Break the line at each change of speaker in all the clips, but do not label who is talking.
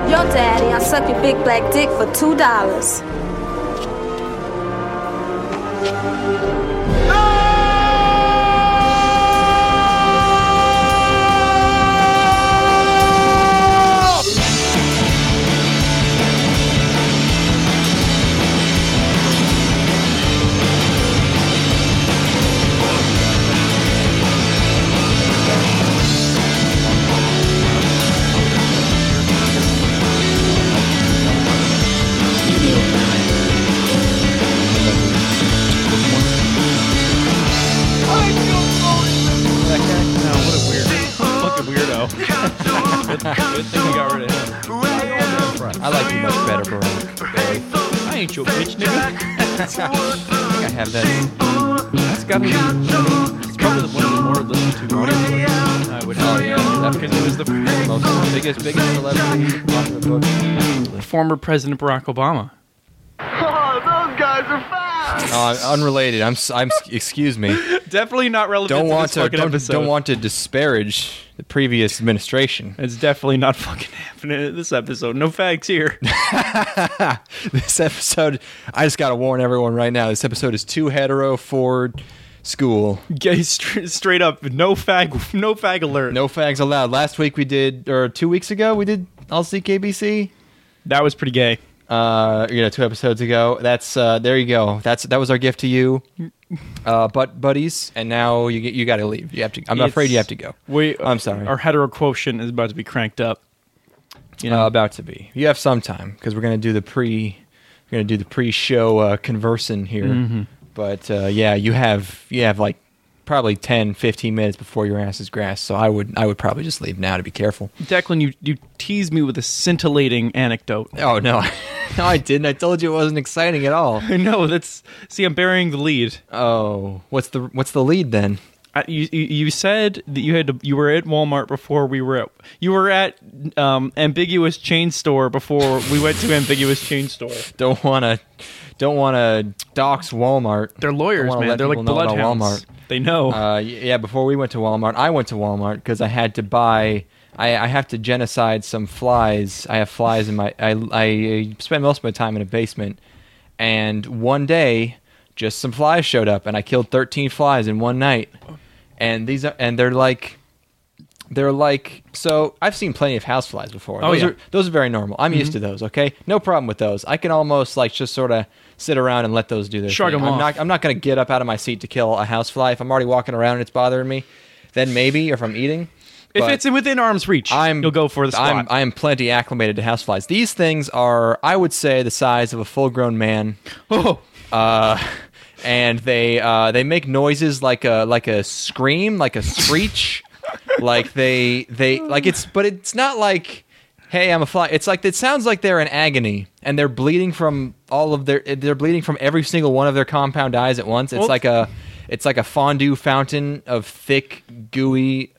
Yo, daddy, I suck your big black dick for $2.
Good thing we got rid of him.
I like you much better, Barack. Barry.
I ain't your bitch, nigga.
I think I have that.
That's got to be. It's probably one of the more listened to audios. I would.
Oh yeah,
Because it was the
most biggest celebrity on the book.
former President Barack Obama.
Oh, those guys are fast!
Oh, unrelated. I'm. Excuse me.
Definitely not relevant to this fucking episode.
Don't want to disparage the previous administration.
It's definitely not fucking happening in this episode. No facts here.
This episode, I just gotta warn everyone right now. This episode is too hetero for school.
Gay, straight up, no fag alert.
No fags allowed. Last week we did, or 2 weeks ago we did LCKBC.
That was pretty gay.
2 episodes ago. That's there you go. That was our gift to you, buddies. And now you got to leave. You have to. I'm afraid you have to go. I'm sorry.
Our hetero quotient is about to be cranked up. You know,
about to be. You have some time because we're gonna do the pre-show conversing here.
Mm-hmm.
But yeah, you have like probably 10, 15 minutes before your ass is grass. So I would probably just leave now to be careful.
Declan, you teased me with a scintillating anecdote.
Oh no, no, I didn't. I told you it wasn't exciting at all.
No, I'm burying the lead.
Oh, what's the lead then?
You said that you were at Walmart before you were at Ambiguous Chain Store before we went to Ambiguous Chain Store.
Don't want to dox Walmart.
They're lawyers, man. They're like bloodhounds.
Walmart.
They know.
Yeah, before we went to Walmart, I went to Walmart because I had to buy. I have to genocide some flies. I have flies in my. I spend most of my time in a basement, and one day, just some flies showed up, and I killed 13 flies in one night. And they're like. So I've seen plenty of houseflies before. Those are very normal. I'm used to those. Okay, no problem with those. I can almost like just sort of sit around and let those do their
Shrug
thing.
them off.
I'm not going to get up out of my seat to kill a housefly. If I'm already walking around and it's bothering me, then maybe. Or if I'm eating,
if it's within arm's reach, you'll go for the spot.
I am plenty acclimated to houseflies. These things are, I would say, the size of a full-grown man.
Oh.
And they make noises like a scream, like a screech. Like they like but it's not like, hey, I'm a fly. It's like, it sounds like they're in agony and they're bleeding from they're bleeding from every single one of their compound eyes at once. It's like a fondue fountain of thick, gooey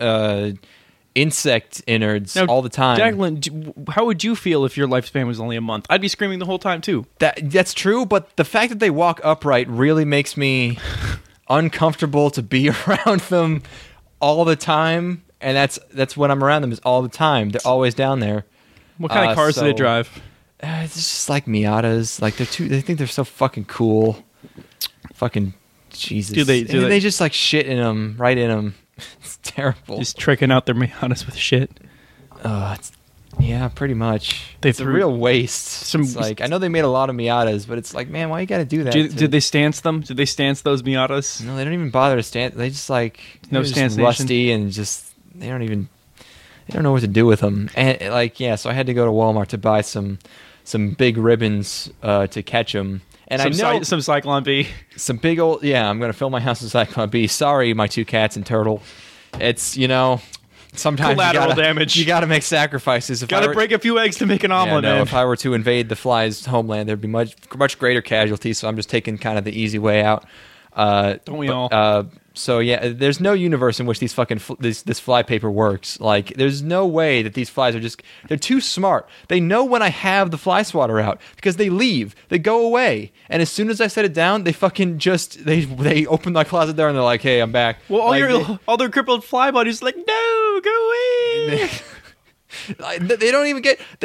insect innards all the time.
Declan, how would you feel if your lifespan was only a month? I'd be screaming the whole time too.
That's true, but the fact that they walk upright really makes me uncomfortable to be around them all the time, and that's when I'm around them, is all the time. They're always down there.
What kind of cars do they drive?
It's just like Miatas. Like they think they're so fucking cool. Fucking Jesus.
Do they
just like shit in them, right in them. It's terrible.
Just tricking out their Miatas with shit.
Yeah, pretty much. It's a real waste. It's like, I know they made a lot of Miatas, but it's like, man, why you got to do that?
Did they stance them? Did they stance those Miatas?
No, they don't even bother to stance. They just like
stance
rusty and just they don't know what to do with them. And so I had to go to Walmart to buy some big ribbons to catch them. And
some Cyclone B.
Some big old, I'm going to fill my house with Cyclone B. Sorry, my two cats and turtle. It's, sometimes
collateral damage.
You got to make sacrifices.
Got to break a few eggs to make an omelet.
If I were to invade the flies' homeland, there'd be much greater casualties. So I'm just taking kind of the easy way out.
Don't we all?
So yeah, there's no universe in which these fucking this fly paper works. Like, there's no way that these flies they're too smart. They know when I have the fly swatter out because they leave, they go away, and as soon as I set it down, they fucking they open my closet door and they're like, "Hey, I'm back."
Well, all their crippled fly buddies are like, "No, go away."
They don't even get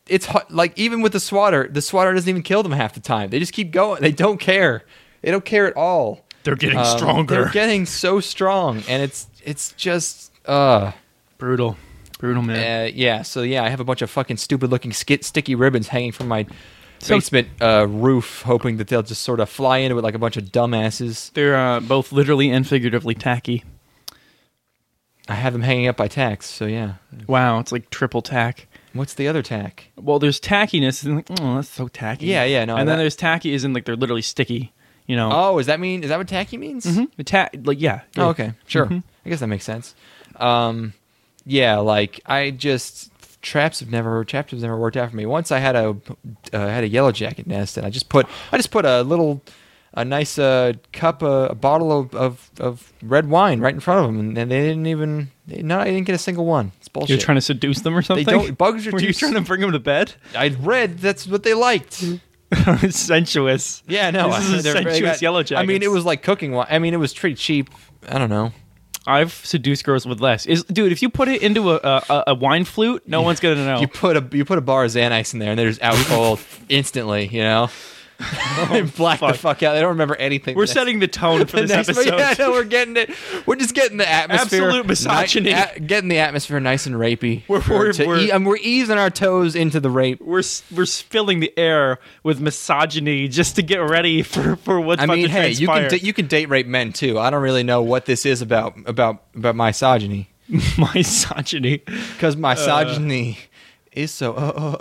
it's like even with the swatter doesn't even kill them half the time. They just keep going. They don't care. They don't care at all.
They're getting stronger.
They're getting so strong, and it's just
brutal, man.
yeah. So yeah, I have a bunch of fucking stupid looking sticky ribbons hanging from my basement roof, hoping that they'll just sort of fly into it like a bunch of dumbasses.
They're both literally and figuratively tacky.
I have them hanging up by tacks, so yeah.
Wow, it's like triple tack.
What's the other tack?
Well, there's tackiness, and like, oh, that's so tacky.
Yeah, no.
And then there's tacky, as in like they're literally sticky. You know.
Oh, is that what tacky means?
Mm-hmm. Like yeah.
Oh, okay, sure.
Mm-hmm.
I guess that makes sense. Yeah, like traps have never worked out for me. Once I had a yellow jacket nest, and I just put a nice cup, a bottle of red wine right in front of them, and I didn't get a single one. It's bullshit.
You're trying to seduce them or something?
Bugs are
Were you trying to bring them to bed?
I read that's what they liked.
Sensuous.
Yeah, no.
This is a sensuous yellow jacket.
I mean, it was like cooking wine. I mean, it was pretty cheap. I don't know.
I've seduced girls with less. Dude, if you put it into a wine flute, no one's gonna know.
You put a bar of Xanax in there, and they're just out cold instantly. You know. They black the fuck out. They don't remember anything.
We're setting the tone for this episode.
Yeah, no, we're getting it. We're just getting the atmosphere.
Absolute misogyny.
Getting the atmosphere nice and rapey.
We're
easing our toes into the rape.
We're filling the air with misogyny just to get ready for what's about to transpire.
You can date rape men too. I don't really know what this is about misogyny.
Misogyny.
Because misogyny is so.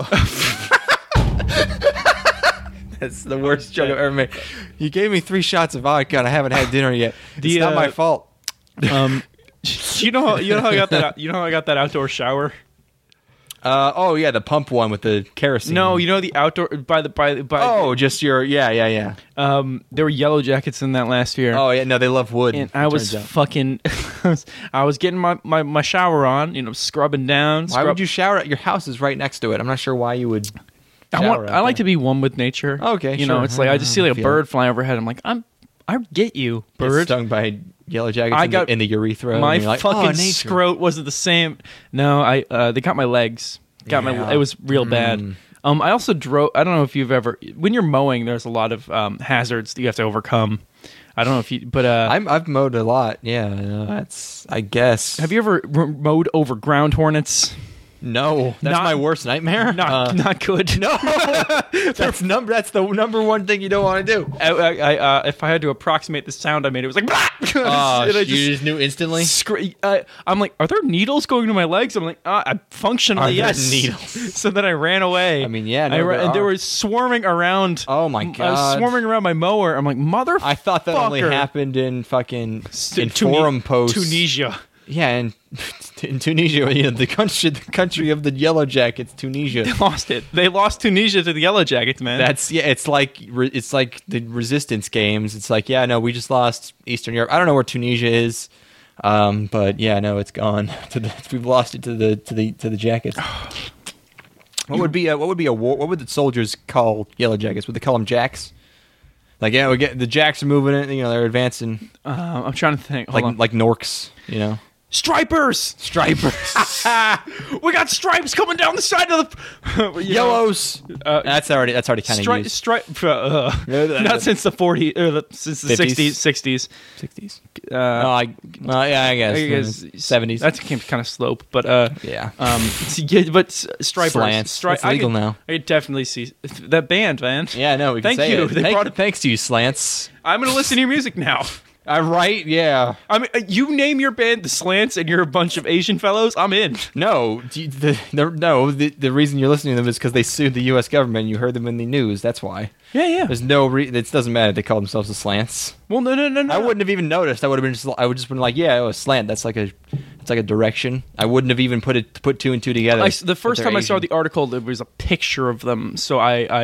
That's the worst joke I've ever made. You gave me 3 shots of vodka and I haven't had dinner yet. It's not my fault.
You know how I got that? You know how I got that outdoor shower?
Oh yeah, the pump one with the kerosene.
No, you know the outdoor by.
Oh, just your yeah.
There were yellow jackets in that last year.
Oh yeah, no, they love wood.
And I was fucking. I was getting my shower on, scrubbing down.
Why would you shower? Your house is right next to it. I'm not sure why you would.
I like to be one with nature.
Okay,
sure. It's like I just see like a bird flying overhead. I'm like, I get you, bird.
Stung by yellow jackets in the urethra.
My
like,
fucking scrot wasn't the same. No, they got my legs. It was real bad. I also drove. I don't know if you've ever, when you're mowing, there's a lot of hazards that you have to overcome. I don't know if you, but
I've mowed a lot. Yeah, that's, I guess.
Have you ever mowed over ground hornets?
No, that's my worst nightmare.
Not good.
No, that's the number one thing you don't want to do.
If I had to approximate the sound I made, it was like.
You just knew instantly.
I'm like, are there needles going to my legs? I'm like, functionally yes.
Needles.
So then I ran away.
I mean, yeah,
and they were swarming around.
Oh my god,
swarming around my mower. I'm like, motherfucker.
I thought that only happened in fucking forum posts.
Tunisia.
Yeah, and in Tunisia, the country of the Yellow Jackets, Tunisia.
They lost it. They lost Tunisia to the Yellow Jackets, man.
It's like the resistance games. It's like, yeah, no, we just lost Eastern Europe. I don't know where Tunisia is, but yeah, no, it's gone. We've lost it to the Jackets. What would be a war? What would the soldiers call Yellow Jackets? Would they call them Jacks? Like, yeah, the Jacks are moving it. They're advancing.
I'm trying to think.
Like Norks,
Stripers! We got stripes coming down the side of the
yellows. That's already kind of used.
Not since the 40s, since the 60s.
60s. I guess 70s.
That came kind of slope, but
yeah.
But stripers.
Slants. It's legal now.
I definitely see that band, man.
Yeah, no, we can say it. Thanks to you, Slants.
I'm going to listen to your music now.
Right? Yeah.
I mean, you name your band the Slants, and you're a bunch of Asian fellows. I'm in.
No, the reason you're listening to them is because they sued the U.S. government. You heard them in the news. That's why.
Yeah.
There's no it doesn't matter. They call themselves the Slants.
Well, no.
I wouldn't have even noticed. I would have just been like, yeah, a slant. That's like a direction. I wouldn't have even put two and two together.
The first time I saw the article, there was a picture of them. So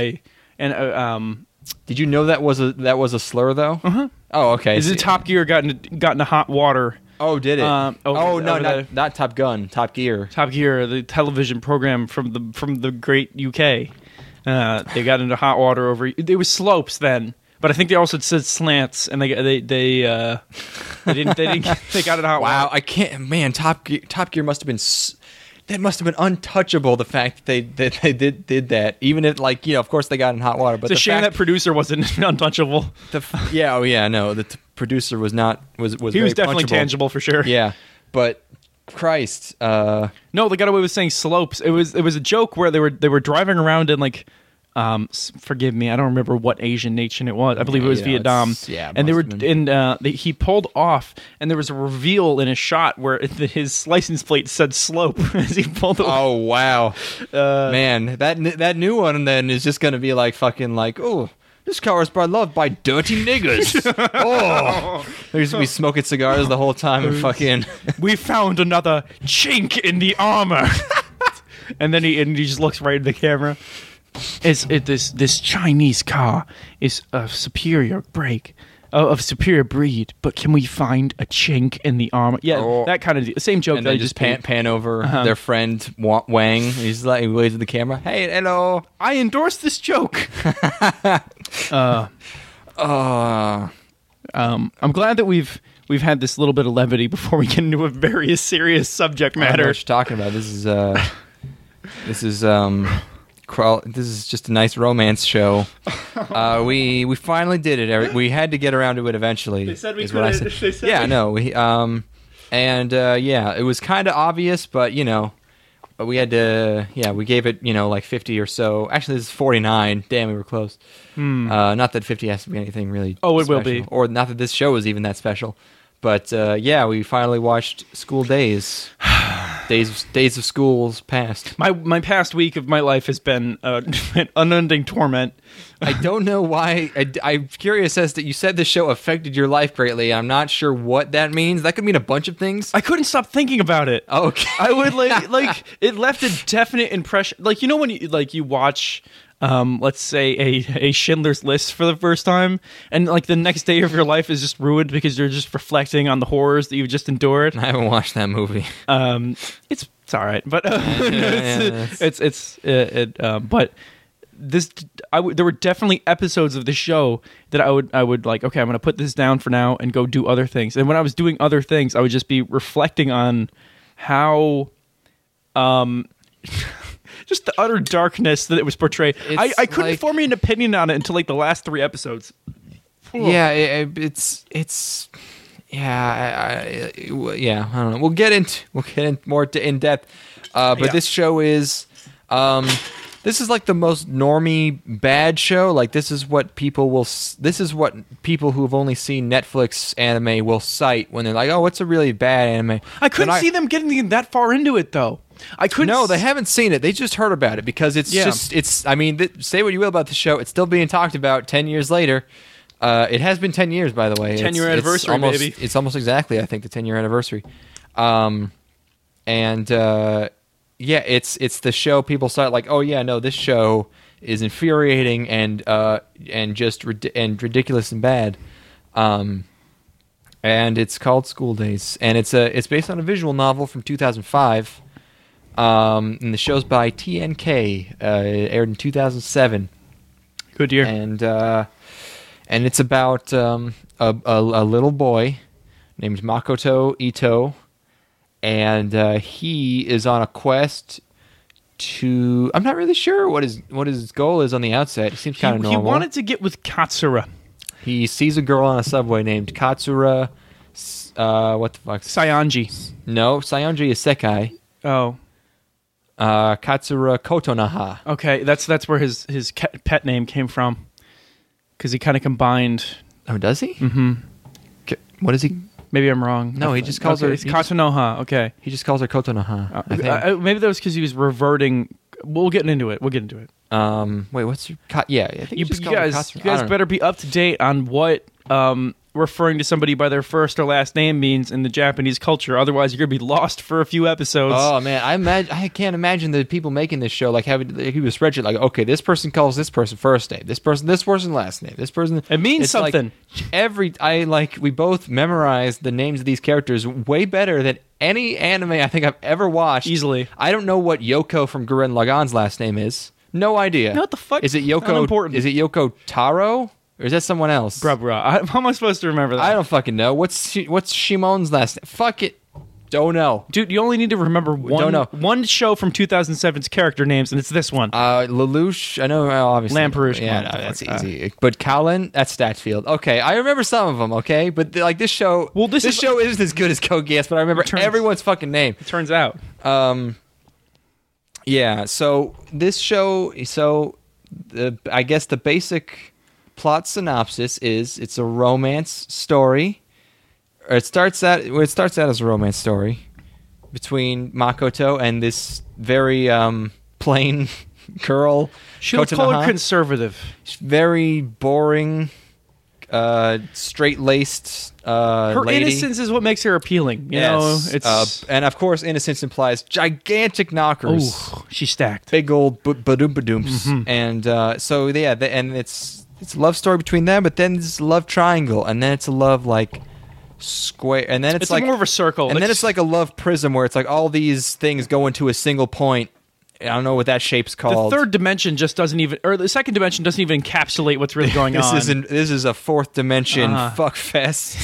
Did you know that was a slur though?
Uh-huh.
Oh, okay.
Is it Top Gear got into hot water?
Oh, did it? Not Top Gun. Top Gear.
Top Gear, the television program from the great UK. They got into hot water over. It was slopes then, but I think they also said slants, and they didn't. They got into hot water.
Wow, I can't. Man, Top Gear must have been. that must have been untouchable. The fact that they did that, even if like of course they got in hot water. But
it's a shame that producer wasn't untouchable.
The producer was not was
he was definitely
punchable.
tangible for sure.
Yeah, but Christ,
no, they got away with saying slopes. It was a joke where they were driving around in like. Forgive me, I don't remember what Asian nation it was. I believe it was Vietnam. And they were he pulled off, and there was a reveal in a shot where his license plate said slope as he pulled it.
Oh wow, man, that new one then is just gonna be like fucking like this car is loved by dirty niggers. They're just gonna be smoking cigars the whole time and fucking.
We found another chink in the armor, and then he just looks right at the camera. This Chinese car is of superior superior breed, but can we find a chink in the armor? Yeah, that kind of same joke.
And
that
they just pan over their friend Wang. He's like, he waves at the camera. Hey, hello.
I endorse this joke. I'm glad that we've had this little bit of levity before we get into a very serious subject matter.
I don't know what you're talking about. This is just a nice romance show. We finally did it. We had to get around to it eventually.
They said we could.
Yeah, no. It was kind of obvious, but but we had to. Yeah, we gave it like 50 or so. Actually, this is 49. Damn, we were close. Not that 50 has to be anything really.
Oh, it
special,
will be.
or not that this show is even that special. But we finally watched School Days. Days of schools past.
My past week of my life has been an unending torment.
I don't know why. I'm curious as to you said this show affected your life greatly. I'm not sure what that means. That could mean a bunch of things.
I couldn't stop thinking about it.
Okay,
I would like it left a definite impression. Like when you watch. Let's say a Schindler's List for the first time, and like the next day of your life is just ruined because you're just reflecting on the horrors that you've just endured.
I haven't watched that movie.
It's all right, but but there were definitely episodes of the show that I would like. Okay, I'm gonna put this down for now and go do other things. And when I was doing other things, I would just be reflecting on how. Just the utter darkness that it was portrayed. I couldn't form an opinion on it until like the last 3 episodes.
Yeah, it's I don't know. We'll get in more in depth. But this show is this is like the most normie bad show. Like this is what people who have only seen Netflix anime will cite when they're like, "Oh, what's a really bad anime?"
I couldn't see them getting that far into it though. I couldn't.
No, they haven't seen it. They just heard about it because I mean, say what you will about the show, it's still being talked about 10 years later. It has been 10 years, by the way.
10-year anniversary, baby.
It's almost exactly, I think, the 10-year anniversary. It's the show people start like, oh yeah, no, this show is infuriating and ridiculous and bad. And it's called School Days, and it's based on a visual novel from 2005. And the show's by TNK. Aired in 2007.
Good year.
And it's about a little boy named Makoto Ito, and he is on a quest to. I'm not really sure what his goal is on the outset. He seems kind of normal.
He wanted to get with Katsura.
He sees a girl on a subway named Katsura. What the fuck?
Saionji.
No, Saionji is Sekai.
Oh.
Katsura Kotonaha.
Okay, that's where his pet name came from. Because he kind of combined.
Oh, does he?
Mm-hmm.
What is he?
Maybe I'm wrong.
No, he just calls her.
It's Kotonoha. Okay.
He just calls her Kotonoha.
Maybe that was because he was reverting. We'll get into it.
Wait, what's your? Yeah, I think
you guys better be up to date on what referring to somebody by their first or last name means in the Japanese culture. Otherwise, you're gonna be lost for a few episodes.
Oh man, I can't imagine the people making this show like having a spreadsheet like, okay, this person calls this person first name, this person last name, this person.
It means something.
Like, we both memorized the names of these characters way better than any anime I think I've ever watched.
Easily.
I don't know what Yoko from Gurren Lagann's last name is. No idea.
What the fuck?
Is it Yoko?
Unimportant.
Is it Yoko Taro? Or is that someone else?
Bruh. How am I supposed to remember that?
I don't fucking know. What's Shimon's last name? Fuck it. Don't know.
Dude, you only need to remember
Don't know.
one show from 2007's character names, and it's this one.
Lelouch, I know, obviously.
Lamperouche,
Yeah,
come on,
no, that's easy. But Callan, that's Statfield. Okay, I remember some of them, okay? But this show...
Well, this
show isn't as good as Code Geass, but I remember everyone's fucking name.
It turns out.
Yeah, so this show... I guess the basic plot synopsis is it's a romance story. Or it starts out as a romance story between Makoto and this very plain girl.
She'll call her conservative.
She's very boring, straight-laced
her
lady.
innocence is what makes her appealing. You know, it's
and of course, innocence implies gigantic knockers.
oh, she's stacked.
Big old badoom-badoomps. And so yeah, and it's a love story between them, but then it's a love triangle, and then it's a love like square, and then it's like
more of a circle,
and then it's like a love prism where it's like all these things go into a single point. I don't know what that shape's called.
The third dimension just doesn't even, or the second dimension doesn't even encapsulate what's really going on.
This is a fourth dimension fuck fest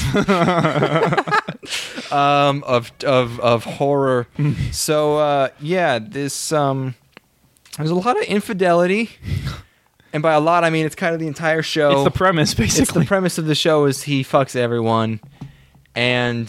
of horror. So yeah, this there's a lot of infidelity, and by a lot I mean it's kind of the entire show.
It's the premise, basically.
It's the premise of the show is he fucks everyone. And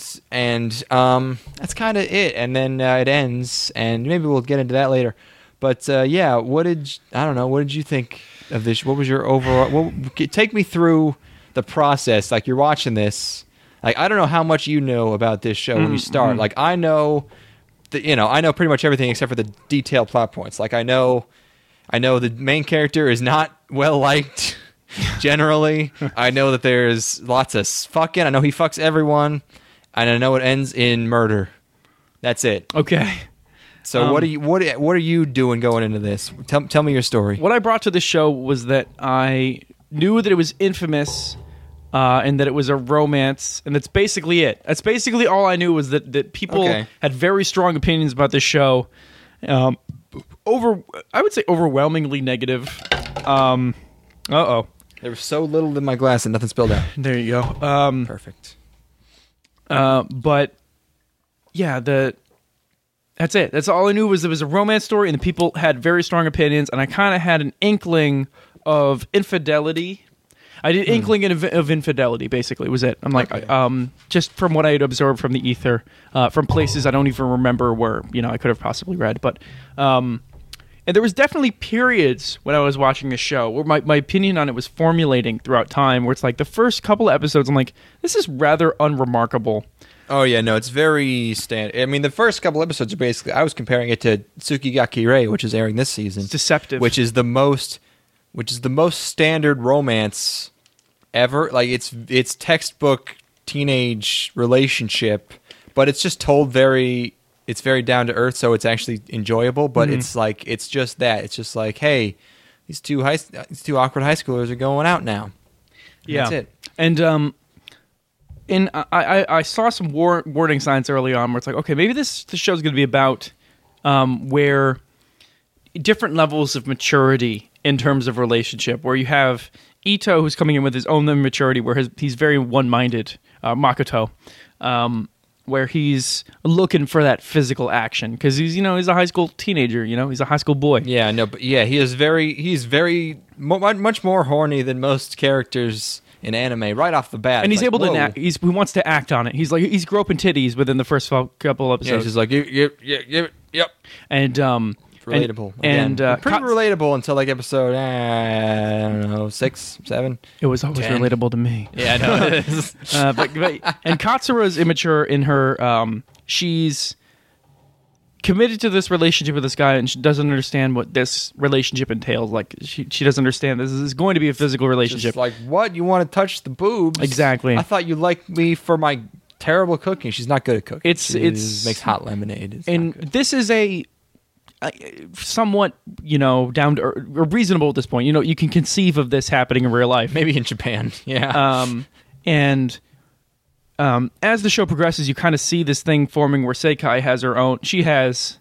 that's kind of it. And then it ends, and maybe we'll get into that later. But yeah, what did you think of this? What was your overall? Take me through the process. Like you're watching this. Like I don't know how much you know about this show when you start. Like I know, I know pretty much everything except for the detailed plot points. Like I know the main character is not well liked. Generally, I know that there's lots of fucking. I know he fucks everyone, and I know it ends in murder. That's it.
Okay.
So what are you doing going into this? Tell me your story.
What I brought to the show was that I knew that it was infamous, and that it was a romance, and that's basically it. That's basically all I knew was that people had very strong opinions about this show. I would say overwhelmingly negative.
There was so little in my glass and nothing spilled out.
There you go.
Perfect.
But yeah, that's it. That's all I knew was it was a romance story, and the people had very strong opinions, and I kind of had an inkling of infidelity. I did inkling of infidelity, basically, was it. I'm like, just from what I had observed from the ether, from places I don't even remember where, I could have possibly read, but... And there was definitely periods when I was watching the show where my opinion on it was formulating throughout time, where it's like the first couple of episodes, I'm like, this is rather unremarkable.
Oh, yeah, no, it's very standard. I mean, the first couple episodes are basically, I was comparing it to Tsukigaki Rei, which is airing this season.
It's deceptive.
Which is the most standard romance ever. Like, it's textbook teenage relationship, but it's just told it's very down to earth, so it's actually enjoyable. But it's like it's just that. It's just like, hey, these two awkward high schoolers are going out now.
Yeah,
that's it.
And I saw some warning signs early on where it's like, okay, maybe this show's going to be about where different levels of maturity in terms of relationship, where you have Ito who's coming in with his own immaturity, where he's very one-minded, Makoto. Where he's looking for that physical action because he's a high school teenager, he's a high school boy.
Yeah, no, but yeah, he's much more horny than most characters in anime right off the bat.
And he's able to act. He wants to act on it. He's groping titties within the first couple episodes.
Yeah, he's just like yep.
And
relatable.
And
pretty relatable until like episode I don't know 6, 7.
It was always
10.
relatable to me.
Yeah, I know it is.
But and Katsura's immature in her. She's committed to this relationship with this guy, and she doesn't understand what this relationship entails. Like she doesn't understand this is going to be a physical relationship.
Just like what, you want to touch the boobs?
Exactly.
I thought you liked me for my terrible cooking. She's not good at cooking.
It's
makes hot lemonade.
And this is a somewhat, down to or reasonable at this point. You can conceive of this happening in real life.
Maybe in Japan. Yeah.
And as the show progresses, you kind of see this thing forming where Sekai has her own. She has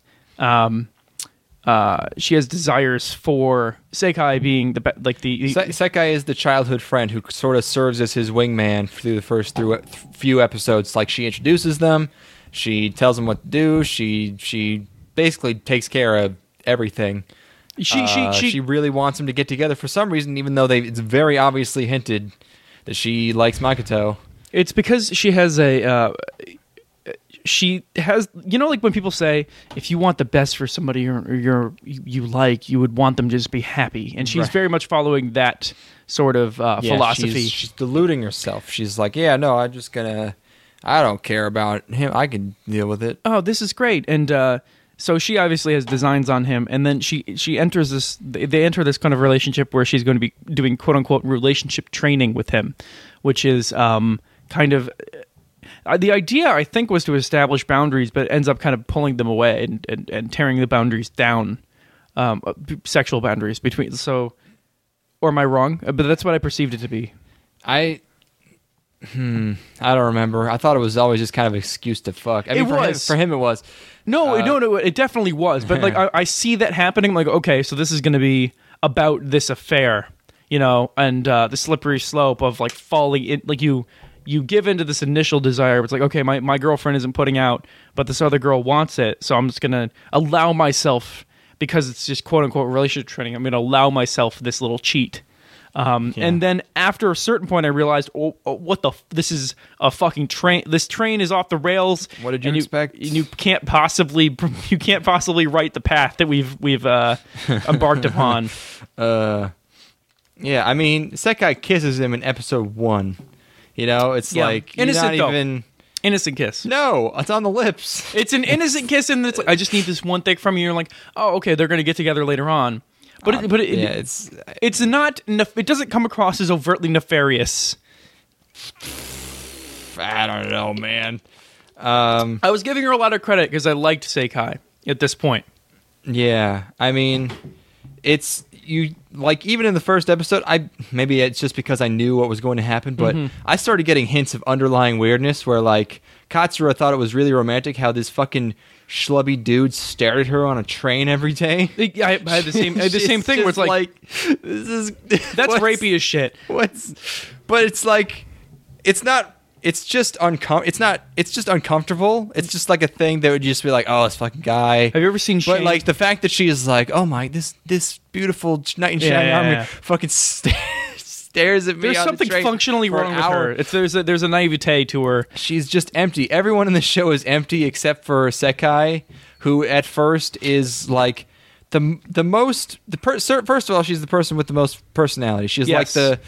desires for Sekai being
Sekai is the childhood friend who sort of serves as his wingman through the first few episodes. Like she introduces them, She tells him what to do. She basically takes care of everything. She really wants them to get together for some reason, even though it's very obviously hinted that she likes Makoto.
It's because she has like when people say, if you want the best for somebody you like, you would want them to just be happy. And she's very much following that sort of philosophy.
She's deluding herself. She's like, yeah, no, I don't care about him. I can deal with it.
Oh, this is great. And so she obviously has designs on him, and then she enters this. They enter this kind of relationship where she's going to be doing quote unquote relationship training with him, which is kind of the idea. I think was to establish boundaries, but ends up kind of pulling them away and tearing the boundaries down, sexual boundaries between. So, or am I wrong? But that's what I perceived it to be.
I don't remember. I thought it was always just kind of an excuse to fuck. I mean, for him it was.
No, it definitely was. But like, I see that happening. Like, okay, so this is going to be about this affair, and the slippery slope of like falling in. Like you give into this initial desire. It's like, okay, my girlfriend isn't putting out, but this other girl wants it, so I'm just going to allow myself, because it's just quote unquote relationship training. I'm going to allow myself this little cheat. And then after a certain point, I realized, this is a fucking train. This train is off the rails.
What did you expect?
You can't possibly write the path that we've embarked upon.
Yeah, I mean, Sekai kisses him in episode 1. It's like
innocent,
not even
innocent kiss.
No, it's on the lips.
It's an innocent kiss, and it's like, I just need this one thing from you. You're like, oh, okay, they're going to get together later on. It's not. It doesn't come across as overtly nefarious.
I don't know, man.
I was giving her a lot of credit because I liked Sekai at this point.
Yeah, I mean, it's you. Like even in the first episode, maybe it's just because I knew what was going to happen, but I started getting hints of underlying weirdness where like Katsura thought it was really romantic how this fucking schlubby dude stared at her on a train every day.
I had the same thing where it's like that's rapey as shit.
But it's like it's not. It's just It's just uncomfortable. It's just like a thing that would just be like, oh, this fucking guy.
Have you ever seen?
But like the fact that she is like, oh my, this beautiful knight in shining armor fucking stares at me.
There's
on
something
the train
functionally wrong with her. There's a naivete to her.
She's just empty. Everyone in the show is empty except for Sekai, who at first is like first of all, she's the person with the most personality. She's like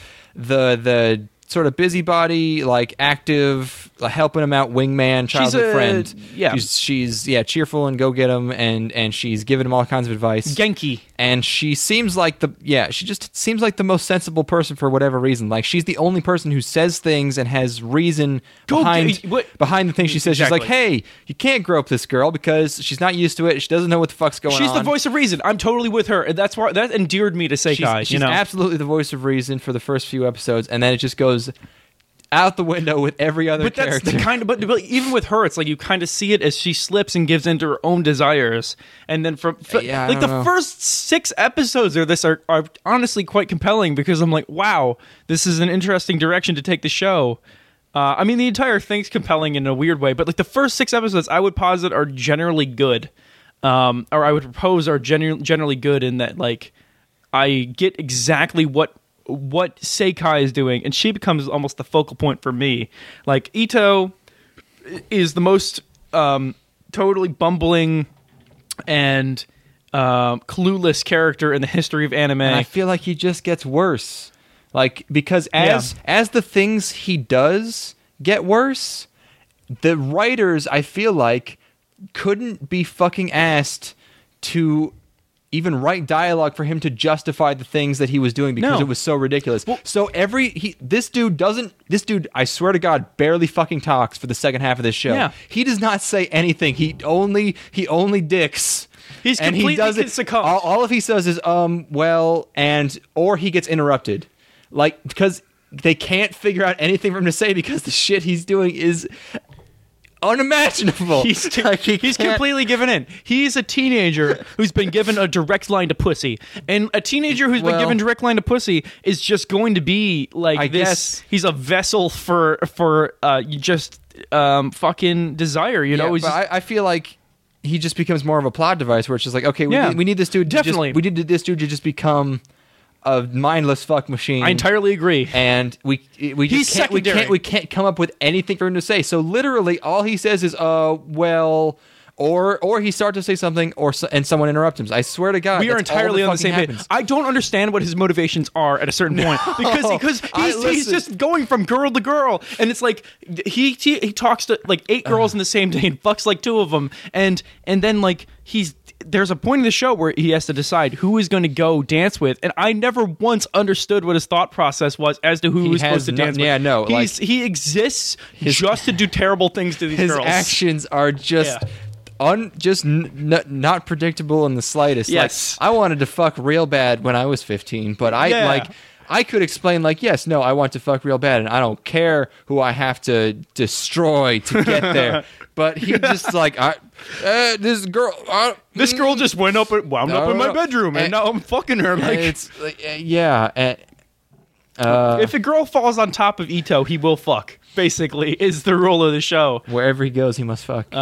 the sort of busybody, like active, helping him out, wingman, childhood friend.
Yeah,
she's cheerful and go get him, and she's giving him all kinds of advice.
Genki,
and she seems like she just seems like the most sensible person for whatever reason. Like she's the only person who says things and has reason behind the things she says.
Exactly.
She's like, hey, you can't grope this girl because she's not used to it. She doesn't know what the fuck's going on.
She's the voice of reason. I'm totally with her, and that's why that endeared me to Sekai.
She's absolutely the voice of reason for the first few episodes, and then it just goes out the window with every other character.
That's the kind of, but even with her, it's like you kind of see it as she slips and gives into her own desires, and then the first 6 episodes of this are honestly quite compelling because I'm like, wow, this is an interesting direction to take the show. I mean, the entire thing's compelling in a weird way, but like the first 6 episodes, I would posit are generally good, or I would propose are generally good in that like I get exactly what Sekai is doing, and she becomes almost the focal point for me. Like Ito is the most totally bumbling and clueless character in the history of anime.
And I feel like he just gets worse. Like because as the things he does get worse, the writers I feel like couldn't be fucking asked to even write dialogue for him to justify the things that he was doing because it was so ridiculous. Well, so this dude, I swear to God, barely fucking talks for the second half of this show. Yeah. He does not say anything. He only dicks.
He's completely succumbed.
All of he says is, or he gets interrupted. Like, because they can't figure out anything for him to say because the shit he's doing is unimaginable.
He's completely given in. He's a teenager who's been given a direct line to pussy, and a teenager who's been given direct line to pussy is just going to be like this. He's a vessel for just fucking desire. You know,
but I feel like he just becomes more of a plot device where it's just like, okay, we need this dude.
Definitely.
We need this dude to just become a mindless fuck machine.
I entirely agree.
And we can't come up with anything for him to say. So literally, all he says is, well. Or he starts to say something, and someone interrupts him. I swear to God,
we are entirely on the same page. I don't understand what his motivations are at a certain point because he's just going from girl to girl, and it's like he talks to like 8 girls in the same day and fucks like 2 of them, and then like there's a point in the show where he has to decide who he's going to go dance with, and I never once understood what his thought process was as to who he was supposed to dance with.
Yeah, no,
he exists just to do terrible things to these girls.
His actions are just.
Yeah.
Not predictable in the slightest.
Yes.
Like, I wanted to fuck real bad when I was 15, but I could explain like, yes, no, I want to fuck real bad, and I don't care who I have to destroy to get there. But he just like, this girl
just wound up in my bedroom, and now I'm fucking her. Like
it's yeah.
If a girl falls on top of Ito, he will fuck. Basically, is the rule of the show.
Wherever he goes, he must fuck.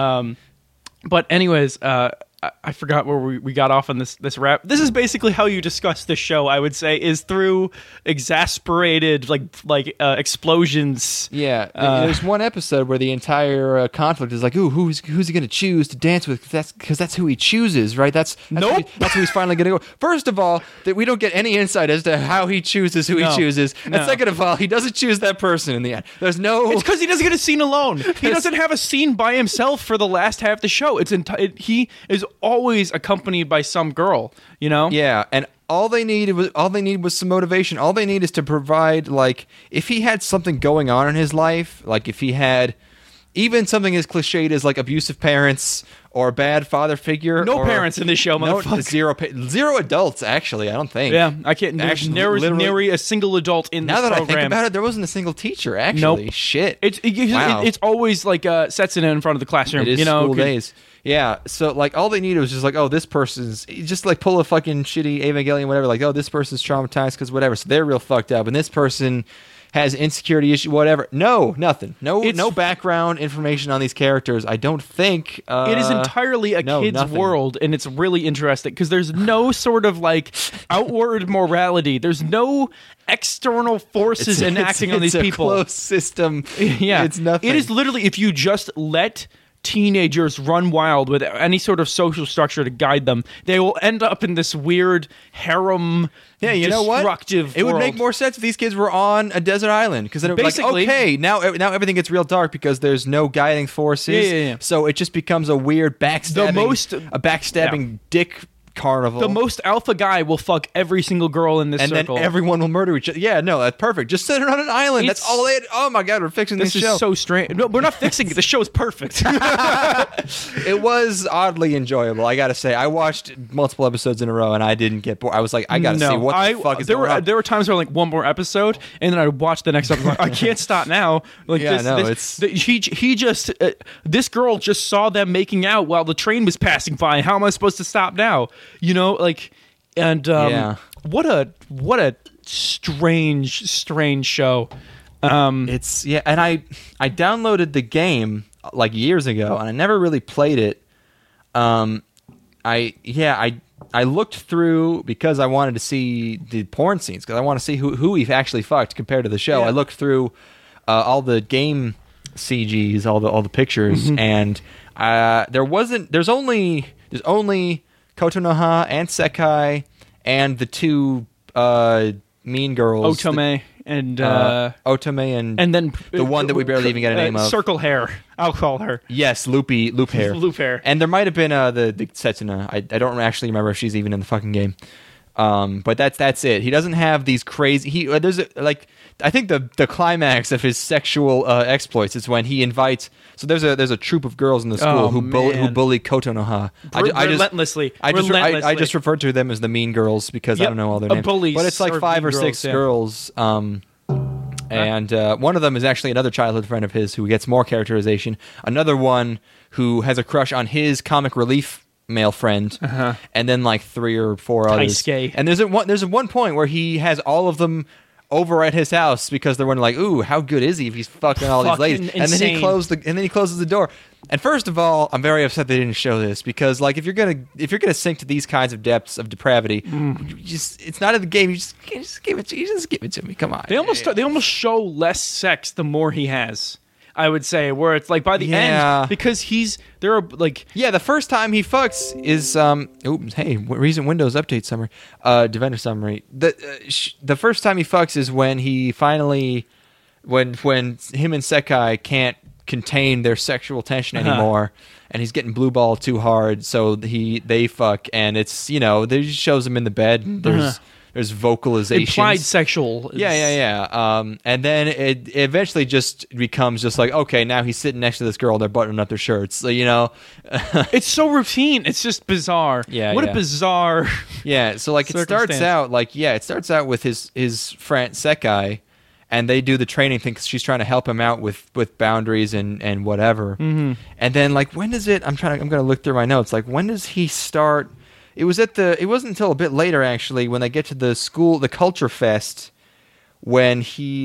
But anyways, I forgot where we got off on this rap. This is basically how you discuss the show, I would say, is through exasperated like explosions.
Yeah, there's one episode where the entire conflict is like, ooh, who's he going to choose to dance with? Because that's who he chooses, right? That's
nope.
That's who he's finally going to go. First of all, that we don't get any insight as to how he chooses who he chooses. And second of all, he doesn't choose that person in the end. There's no.
It's because he doesn't get a scene alone. He doesn't have a scene by himself for the last half of the show. He is always accompanied by some girl, you know?
Yeah, and all they need was some motivation. All they need is to provide, like, if he had something going on in his life, like if he had even something as cliched as like abusive parents or a bad father figure.
No parents in this show, motherfucker.
Zero adults, actually, I don't think.
Yeah, I can't. Actually, nary a single adult in this program.
Now that I think about it, there wasn't a single teacher, actually.
Nope.
Shit.
It's always like sets in front of the classroom.
It is school days. Yeah, so like all they needed was just like, oh, this person's just like pull a fucking shitty Evangelion, whatever. Like, oh, this person's traumatized because whatever. So they're real fucked up, and this person has insecurity issue, whatever. No, nothing. No background information on these characters. I don't think
it is entirely a kid's world, and it's really interesting because there's no sort of like outward morality. There's no external forces enacting on these people.
It's a closed system.
Yeah,
it's nothing.
It is literally if you just let teenagers run wild with any sort of social structure to guide them, they will end up in this weird harem.
Yeah, you know what?
Destructive
It would make more sense if these kids were on a desert island, because then it would be like, okay, now everything gets real dark because there's no guiding forces.
Yeah.
So it just becomes a weird backstabbing dick carnival.
The most alpha guy will fuck every single girl in this circle.
And then everyone will murder each other. Yeah, no, that's perfect. Just set it on an island. That's all they had. Oh my God, we're fixing this show.
This is so strange. No, we're not fixing it. The show is perfect.
It was oddly enjoyable, I gotta say. I watched multiple episodes in a row and I didn't get bored. I was like, I gotta see what the fuck is going on.
There were times where like one more episode, and then I would watch the next episode. Like, I can't stop now. Like, this girl just saw them making out while the train was passing by. How am I supposed to stop now? You know, like, and what a strange show.
And I downloaded the game like years ago, and I never really played it. I looked through because I wanted to see the porn scenes, because I want to see who we've actually fucked compared to the show.
Yeah.
I looked through all the game CGs, all the pictures, and there's only Kotonoha and Sekai and the two mean girls,
Otome and
then the one that we barely even get a name of,
Circle Hair. I'll call her.
Yes, Loop Hair.
Loop Hair.
And there might have been the Setsuna. I don't actually remember if she's even in the fucking game. But that's it. He doesn't have these crazy. I think the climax of his sexual exploits is when he invites. So there's a troop of girls in the school who bully Kotonoha.
Relentlessly.
I just referred to them as the mean girls because I don't know all their names.
Bullies,
but it's like 5 or 6 girls. And one of them is actually another childhood friend of his who gets more characterization. Another one who has a crush on his comic relief male friend, and then like 3 or 4 others.
Taisuke.
And there's one point where he has all of them over at his house because they're wondering, like, ooh, how good is he if he's fucking all these ladies?
Fucking
And then he
insane.
closes the door. And first of all, I'm very upset they didn't show this because, like, if you're gonna sink to these kinds of depths of depravity, it's not in the game. You just give it to me. Come on.
They almost show less sex the more he has. I would say, where it's like by the
Yeah.
end, because there are like
Yeah, the first time he fucks is recent Windows update summary, Defender summary. The first time he fucks is when he finally, when him and Sekai can't contain their sexual tension anymore, and he's getting blue ball too hard, so they fuck, and it's they just shows him in the bed. And there's vocalizations.
implied sexual.
Yeah. And then it eventually just becomes just like, okay, now he's sitting next to this girl, they're buttoning up their shirts. So,
It's so routine. It's just bizarre.
Yeah,
What
yeah.
a bizarre.
yeah. So like it starts
Circumstance.
out with his friend Sekai, and they do the training thing because she's trying to help him out with boundaries and whatever. Mm-hmm. And then like when does it? I'm going to look through my notes. Like when does he start? It wasn't until a bit later actually when they get to the Culture Fest when he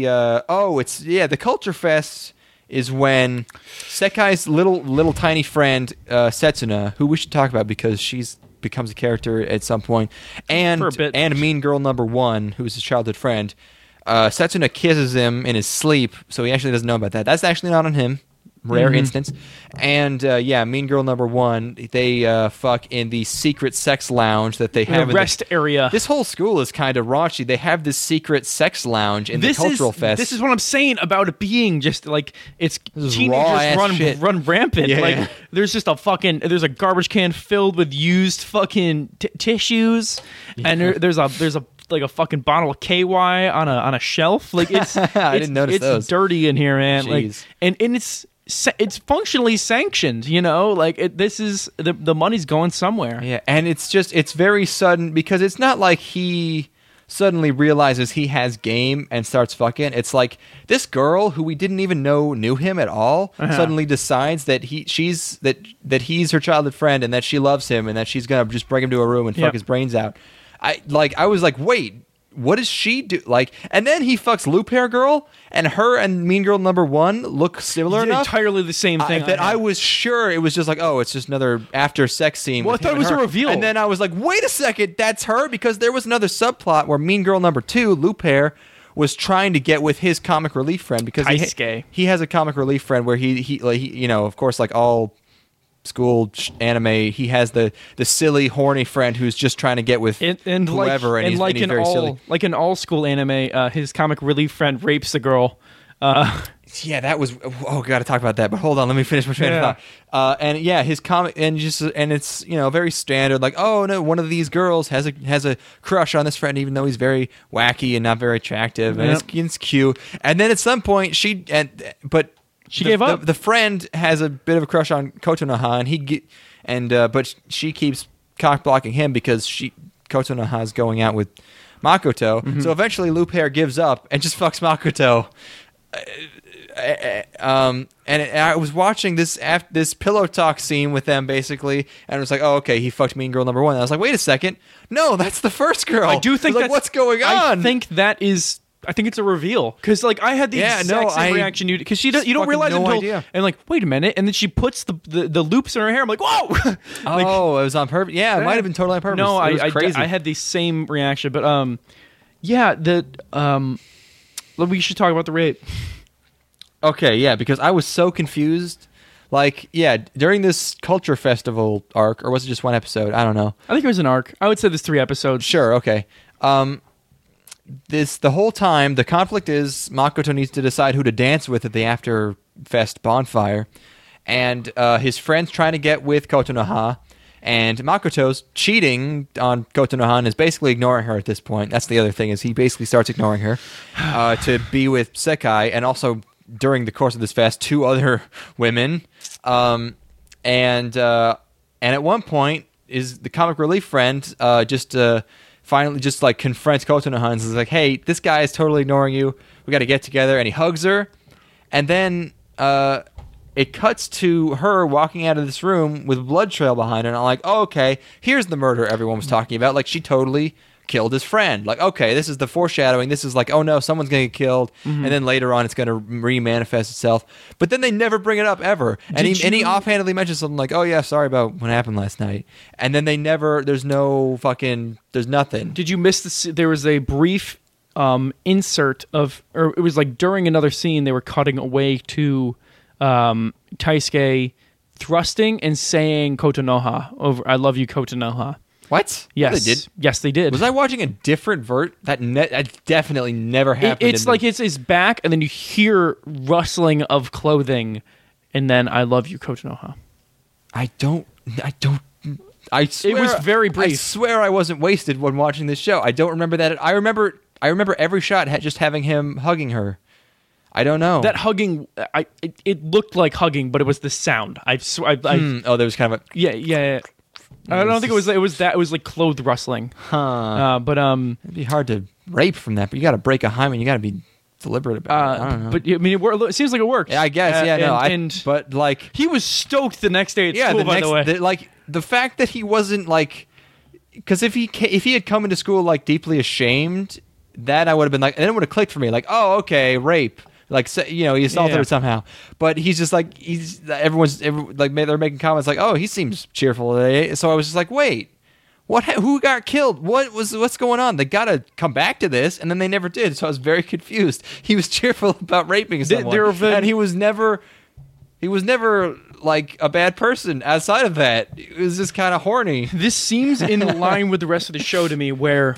the Culture Fest is when Sekai's little tiny friend Setsuna, who we should talk about because she's becomes a character at some point, and
For a bit.
and Mean Girl number 1, who's his childhood friend. Setsuna kisses him in his sleep, so he actually doesn't know about that. That's actually not on him. Rare instance. And Mean Girl number 1, they fuck in the secret sex lounge that they have
The rest area.
This whole school is kind of raunchy. They have this secret sex lounge in the Cultural Fest.
This is what I'm saying about it being just like it's
is raw-ass
teenagers
shit.
run rampant.
Yeah,
like
yeah.
there's just there's a garbage can filled with used fucking tissues, and there's a like a fucking bottle of KY on a shelf. Like it's
I didn't notice
it's
those.
dirty in here, man. Like
Jeez.
and it's functionally sanctioned, like this is the money's going somewhere.
Yeah, and it's very sudden because it's not like he suddenly realizes he has game and starts fucking. It's like this girl who we didn't even know knew him at all suddenly decides that he's her childhood friend and that she loves him and that she's gonna just bring him to a room and fuck
Yep.
his brains out. I was like, wait, what does she do? Like, and then he fucks Loop Hair Girl, and her and Mean Girl number 1 look similar
It's
enough.
entirely the same thing.
That I was sure it was just like, oh, it's just another after sex scene.
Well,
with
I thought
him
it was
and
a
her.
reveal.
And then I was like, wait a second, that's her, because there was another subplot where Mean Girl number 2, Loop Hair, was trying to get with his comic relief friend because
Taisuke.
he has a comic relief friend where he of course, like all school anime, he has the silly horny friend who's just trying to get with whoever, and he's
in
very
all
silly.
like in all school anime, his comic relief friend rapes a girl.
Yeah, that was. Oh, got to talk about that. But hold on, let me finish my train of thought. And yeah, his comic and it's very standard. Like, oh no, one of these girls has a crush on this friend, even though he's very wacky and not very attractive, and it's cute. And then at some point, she
gave up.
The friend has a bit of a crush on Kotonoha, and but she keeps cock blocking him because Kotonoha is going out with Makoto.
Mm-hmm.
So eventually, Loop Hair gives up and just fucks Makoto. I was watching this pillow talk scene with them basically, and it was like, oh, okay, he fucked Mean Girl number 1. And I was like, wait a second, no, that's the first girl.
I do think
like, what's going on?
I think it's a reveal because like I had the exact same reaction because you don't realize
no
until
idea.
and like wait a minute, and then she puts the loops in her hair. I'm like, whoa! Like,
oh, it was on purpose. Yeah, it might have been totally on purpose.
No,
It was crazy.
I had the same reaction, but we should talk about the rape.
Okay, yeah, because I was so confused. Like, yeah, during this Culture Festival arc, or was it just one episode? I don't know.
I think it was an arc. I would say there's 3 episodes.
Sure, okay. The whole time, the conflict is Makoto needs to decide who to dance with at the After Fest bonfire, and his friend's trying to get with Kotonoha, and Makoto's cheating on Kotonoha and is basically ignoring her at this point. That's the other thing, is he basically starts ignoring her to be with Sekai, and also during the course of this fest, 2 other women, and at one point is the comic relief friend finally just like confronts Kotonoha and is like, hey, this guy is totally ignoring you, we got to get together, and he hugs her, and then it cuts to her walking out of this room with a blood trail behind her, and I'm like, oh, okay, here's the murder everyone was talking about. Like, she totally killed his friend. Like, okay, this is the foreshadowing. This is like, oh no, someone's going to get killed. And then later on, it's going to re-manifest itself. But then they never bring it up ever. And he offhandedly mentions something like, oh yeah, sorry about what happened last night. And then they never, there's nothing.
Did you miss this? There was a brief insert of, or it was like during another scene, they were cutting away to Taisuke thrusting and saying Kotonoha over, I love you, Kotonoha.
What?
Yes.
They did?
Yes, they did.
Was I watching a different that definitely never happened.
It's like it's his back, and then you hear rustling of clothing, and then I love you, Kotonoha.
I swear,
it was very brief.
I swear I wasn't wasted when watching this show. I don't remember that. I remember every shot just having him hugging her. I don't know.
That hugging, it looked like hugging, but it was the sound.
Oh, there was kind of a...
Yeah. I don't think it was that. It was like clothes rustling. But
it'd be hard to rape from that. But you got to break a hymen. You got to be deliberate about it. I don't know.
But I mean, it seems like it worked.
Yeah, I guess. But like,
he was stoked the next day at school. By the way,
like the fact that he wasn't like, because if he had come into school like deeply ashamed, that I would have been like, and then it would have clicked for me. Like, oh, okay, rape. Like, he assaulted her somehow, but he's just like they're making comments like, oh, he seems cheerful today. So I was just like, wait, what? Who got killed? What's going on? They got to come back to this, and then they never did. So I was very confused. He was cheerful about raping someone, and he was never like a bad person outside of that. It was just kind of horny.
This seems in line with the rest of the show to me, where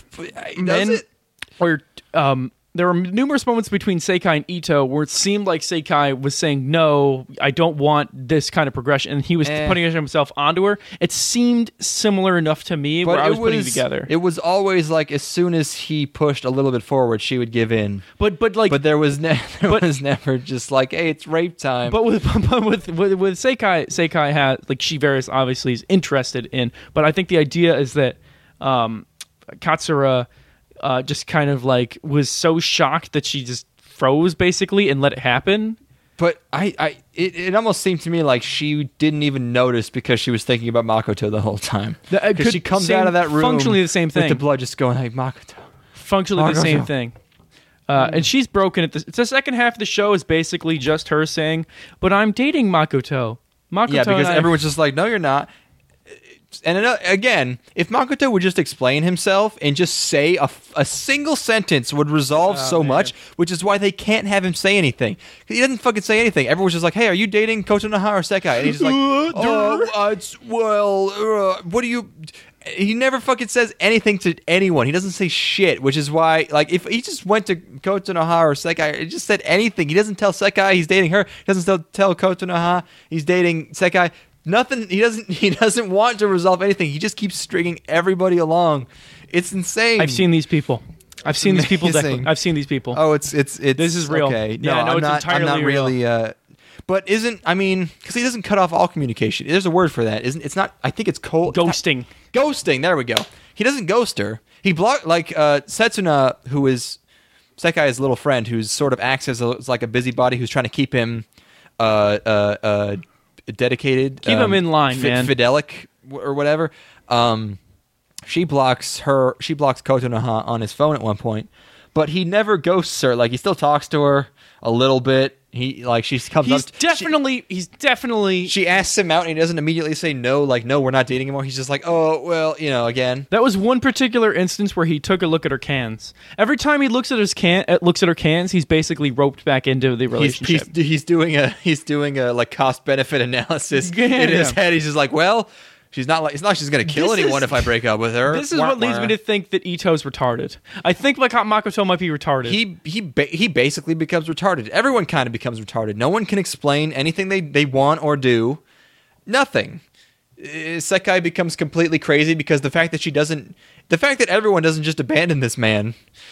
there were numerous moments between Sekai and Ito where it seemed like Sekai was saying, no, I don't want this kind of progression, and he was putting himself onto her. It seemed similar enough to me where I was putting it together.
It was always like as soon as he pushed a little bit forward, she would give in. But there was never just like, hey, it's rape time.
But with Sekai had, like, she very obviously is interested in, but I think the idea is that Katsura just kind of like was so shocked that she just froze basically and let it happen.
But it almost seemed to me like she didn't even notice because she was thinking about Makoto the whole time. Because she comes out of that room
functionally the same thing,
with the blood just going like Makoto.
Functionally the same thing. And she's broken it. The second half of the show is basically just her saying, "But I'm dating Makoto."
Yeah, because everyone's just like, "No, you're not." And again, if Makoto would just explain himself and just say a single sentence would resolve much, which is why they can't have him say anything. He doesn't fucking say anything. Everyone's just like, hey, are you dating Kotonoha or Sekai? And he's just like, what do you... He never fucking says anything to anyone. He doesn't say shit, which is why, like, if he just went to Kotonoha or Sekai, he just said anything. He doesn't tell Sekai he's dating her. He doesn't tell Kotonoha he's dating Sekai. Nothing. He doesn't want to resolve anything. He just keeps stringing everybody along. It's insane.
I've seen these people. I've seen these people. I've seen these people.
Oh, it's.
This is real.
Okay. No, I'm not really. But because he doesn't cut off all communication. There's a word for that. It's not. I think it's cold.
Ghosting.
Ghosting. There we go. He doesn't ghost her. He blocked Setsuna, who is Sekai's little friend, who sort of acts as like a busybody who's trying to keep him dedicated,
keep him in line, man.
Fidelic or whatever. She blocks Kotonoha on his phone at one point, but he never ghosts her. Like, he still talks to her a little bit. He she comes up.
He's definitely.
She asks him out, and he doesn't immediately say no. Like, no, we're not dating anymore. He's just like, oh well, again.
That was one particular instance where he took a look at her cans. Every time he looks at her cans, he's basically roped back into the relationship.
He's doing a like cost benefit analysis in his head. He's just like, well. It's not like she's going to kill anyone if I break up with her.
This is what leads me to think that Ito's retarded. I think like Makoto might be retarded.
He basically becomes retarded. Everyone kind of becomes retarded. No one can explain anything they want or do. Nothing. Sekai becomes completely crazy because the fact that everyone doesn't just abandon this man.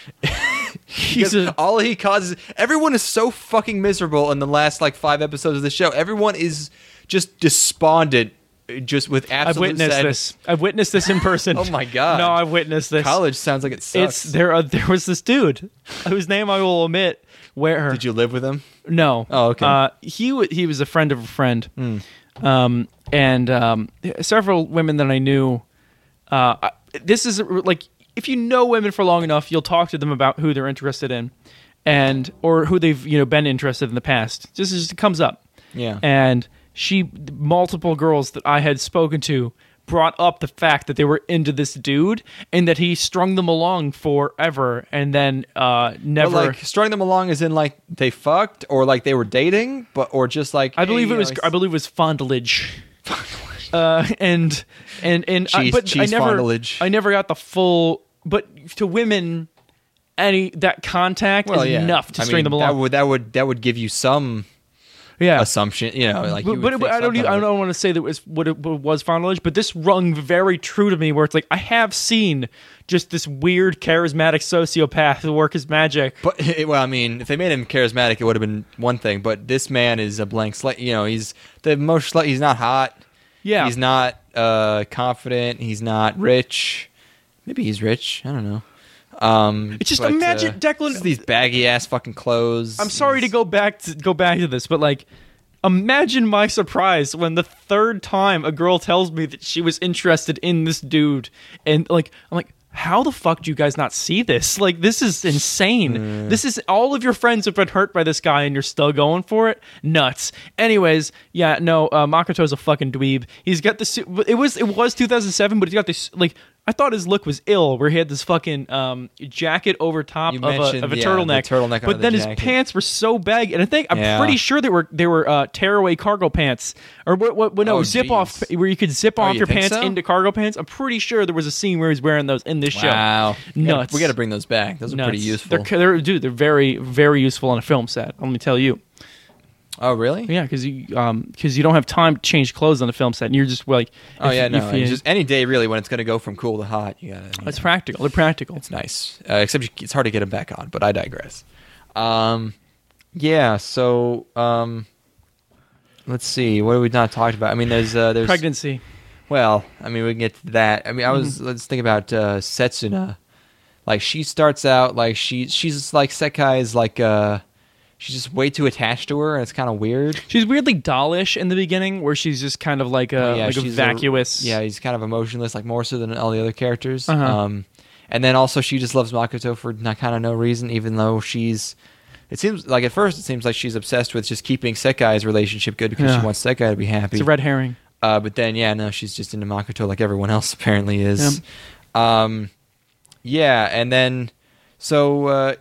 All he causes. Everyone is so fucking miserable in the last like 5 episodes of the show. Everyone is just despondent. Just with absolute sadness.
I've witnessed this in person.
Oh my god!
No, I've witnessed this.
College sounds like it sucks.
There was this dude whose name I will omit.
Did you live with him?
No.
Oh, okay.
He was a friend of a friend, and several women that I knew. This is like if you know women for long enough, you'll talk to them about who they're interested in, or who they've been interested in the past. Just it comes up.
Yeah.
And multiple girls that I had spoken to brought up the fact that they were into this dude and that he strung them along forever and then never.
But like strung them along as in like they fucked or like they were dating, or just like
I believe it was fondlage. And
cheese fondlage.
I never got the full. But to women, that contact is enough to string them along.
That would give you some.
Yeah,
assumption, like.
But I don't want to say that it was fondlage, but this rung very true to me. Where it's like I have seen just this weird, charismatic sociopath work his magic.
But if they made him charismatic, it would have been one thing. But this man is a blank slate. He's the emotional. He's not hot.
Yeah,
he's not confident. He's not rich. Maybe he's rich. I don't know.
It's just imagine Declan
these baggy ass fucking clothes.
I'm sorry to go back to this, but like, imagine my surprise when the third time a girl tells me that she was interested in this dude, and like I'm like, how the fuck do you guys not see this? Like, this is insane. This is all of your friends have been hurt by this guy, and you're still going for it. Nuts. Anyways, yeah, no, Makoto's a fucking dweeb. He's got this. It was 2007, but he's got this like. I thought his look was ill, where he had this fucking jacket over top of a turtleneck.
The turtleneck
but then his pants were so baggy, and I'm pretty sure they were tearaway cargo pants, or zip off, where you could zip off your pants into cargo pants. I'm pretty sure there was a scene where he's wearing those in this show.
Wow,
nuts!
We got to bring those back. Those are pretty useful.
They're very, very useful on a film set. Let me tell you.
Oh, really?
Yeah, because you don't have time to change clothes on a film set, and you're just like,
just any day really when it's going to go from cool to hot, you gotta.
It's practical. They're practical.
It's nice, except it's hard to get them back on. But I digress. Yeah. So, let's see. What have we not talked about? I mean, there's
pregnancy.
Well, I mean, we can get to that. I mean, let's think about Setsuna. Like, she starts out like she's like Sekai is like she's just way too attached to her, and it's kind of weird.
She's weirdly dollish in the beginning, where she's just kind of like a vacuous.
He's kind of emotionless, like more so than all the other characters.
Uh-huh.
And then also she just loves Makoto for no reason, even though it seems like at first it seems like she's obsessed with just keeping Sekai's relationship good because she wants Sekai to be happy.
It's a red herring.
But then, she's just into Makoto like everyone else apparently is. And then, so,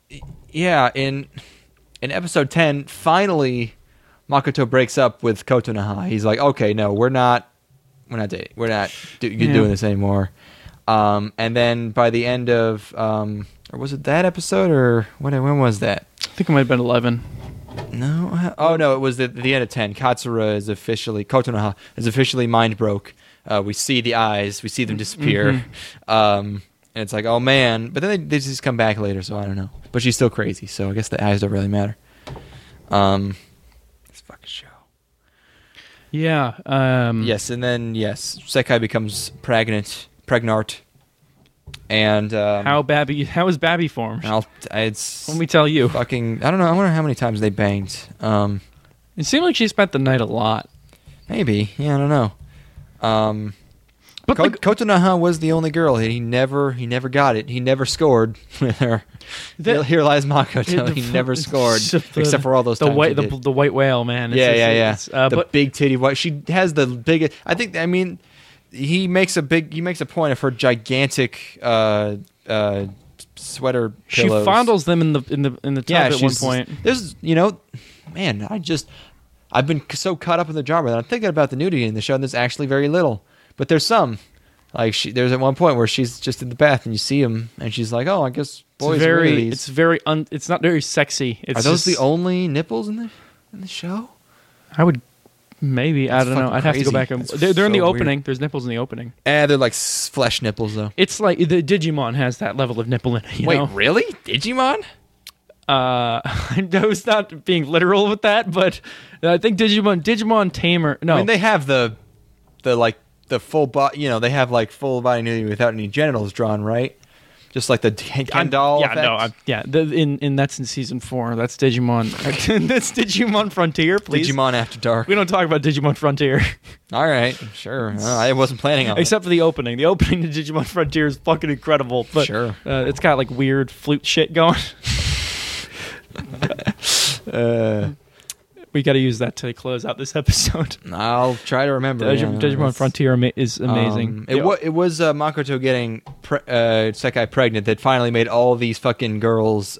in episode 10, finally, Makoto breaks up with Kotonoha. He's like, okay, no, we're not dating. We're not doing this anymore. And then by the end of, or was it that episode, or when was that?
I think it might have been 11.
No. Oh, no, it was the end of 10. Kotonoha is officially mind broke. We see the eyes. We see them disappear. Mm-hmm. And it's like, oh, man. But then they just come back later, so I don't know. But she's still crazy, so I guess the eyes don't really matter. This fucking show.
Yeah.
Yes, and then, Sekai becomes pregnant. And
how is Babby formed?
Let
me tell you.
Fucking, I don't know. I wonder how many times they banged.
It seemed like she spent the night a lot.
Maybe. Yeah, I don't know. But Kotonoha was the only girl. He never got it. He never scored with her. Here lies Makoto. He never scored, except for all those times.
The white whale, man.
The big titty white. She has the biggest. I think. I mean, he makes a point of her gigantic sweater pillows.
She fondles them in the tub at one point.
There's man. I've been so caught up in the drama that I'm thinking about the nudity in the show, and there's actually very little. But there's some. Like, there's at one point where she's just in the bath and you see him, and she's like, "Oh, I guess boys are these."
It's not very sexy.
Are those the only nipples in the show?
I would maybe. I don't know. I'd have to go back and they're in the opening. Weird. There's nipples in the opening.
They're like flesh nipples though.
It's like the Digimon has that level of nipple in it.
Wait, really? Digimon?
I was not being literal with that, but I think Digimon Tamer. No,
I mean they have the full body. They have like full body nudity without any genitals drawn, right? Just like the Ken doll effect?
That's in season 4. That's Digimon. That's Digimon Frontier, please.
Digimon After Dark.
We don't talk about Digimon Frontier.
All right, sure. I wasn't planning on
Except for the opening. The opening to Digimon Frontier is fucking incredible. But
Sure.
It's got like weird flute shit going. We got to use that to close out this episode.
I'll try to remember.
Digimon Frontier is amazing.
It was Makoto getting Sekai pregnant that finally made all these fucking girls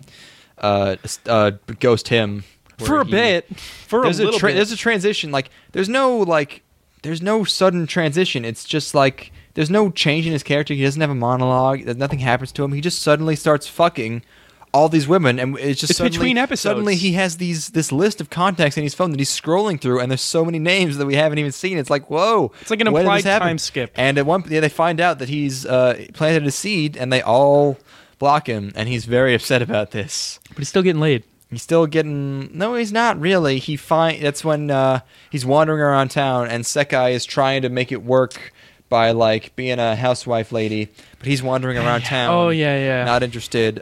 ghost him
for a bit. There's
a transition. Like there's no sudden transition. It's just like there's no change in his character. He doesn't have a monologue. Nothing happens to him. He just suddenly starts fucking all these women, and it's
between episodes.
Suddenly he has this list of contacts in his phone that he's scrolling through, and there's so many names that we haven't even seen. It's like, whoa!
It's like an implied time skip.
And at one point, they find out that he's planted a seed, and they all block him, and he's very upset about this.
But he's still getting laid.
He's still getting... No, he's not really. That's when he's wandering around town, and Sekai is trying to make it work by like being a housewife lady, but he's wandering around town.
Oh yeah,
not interested.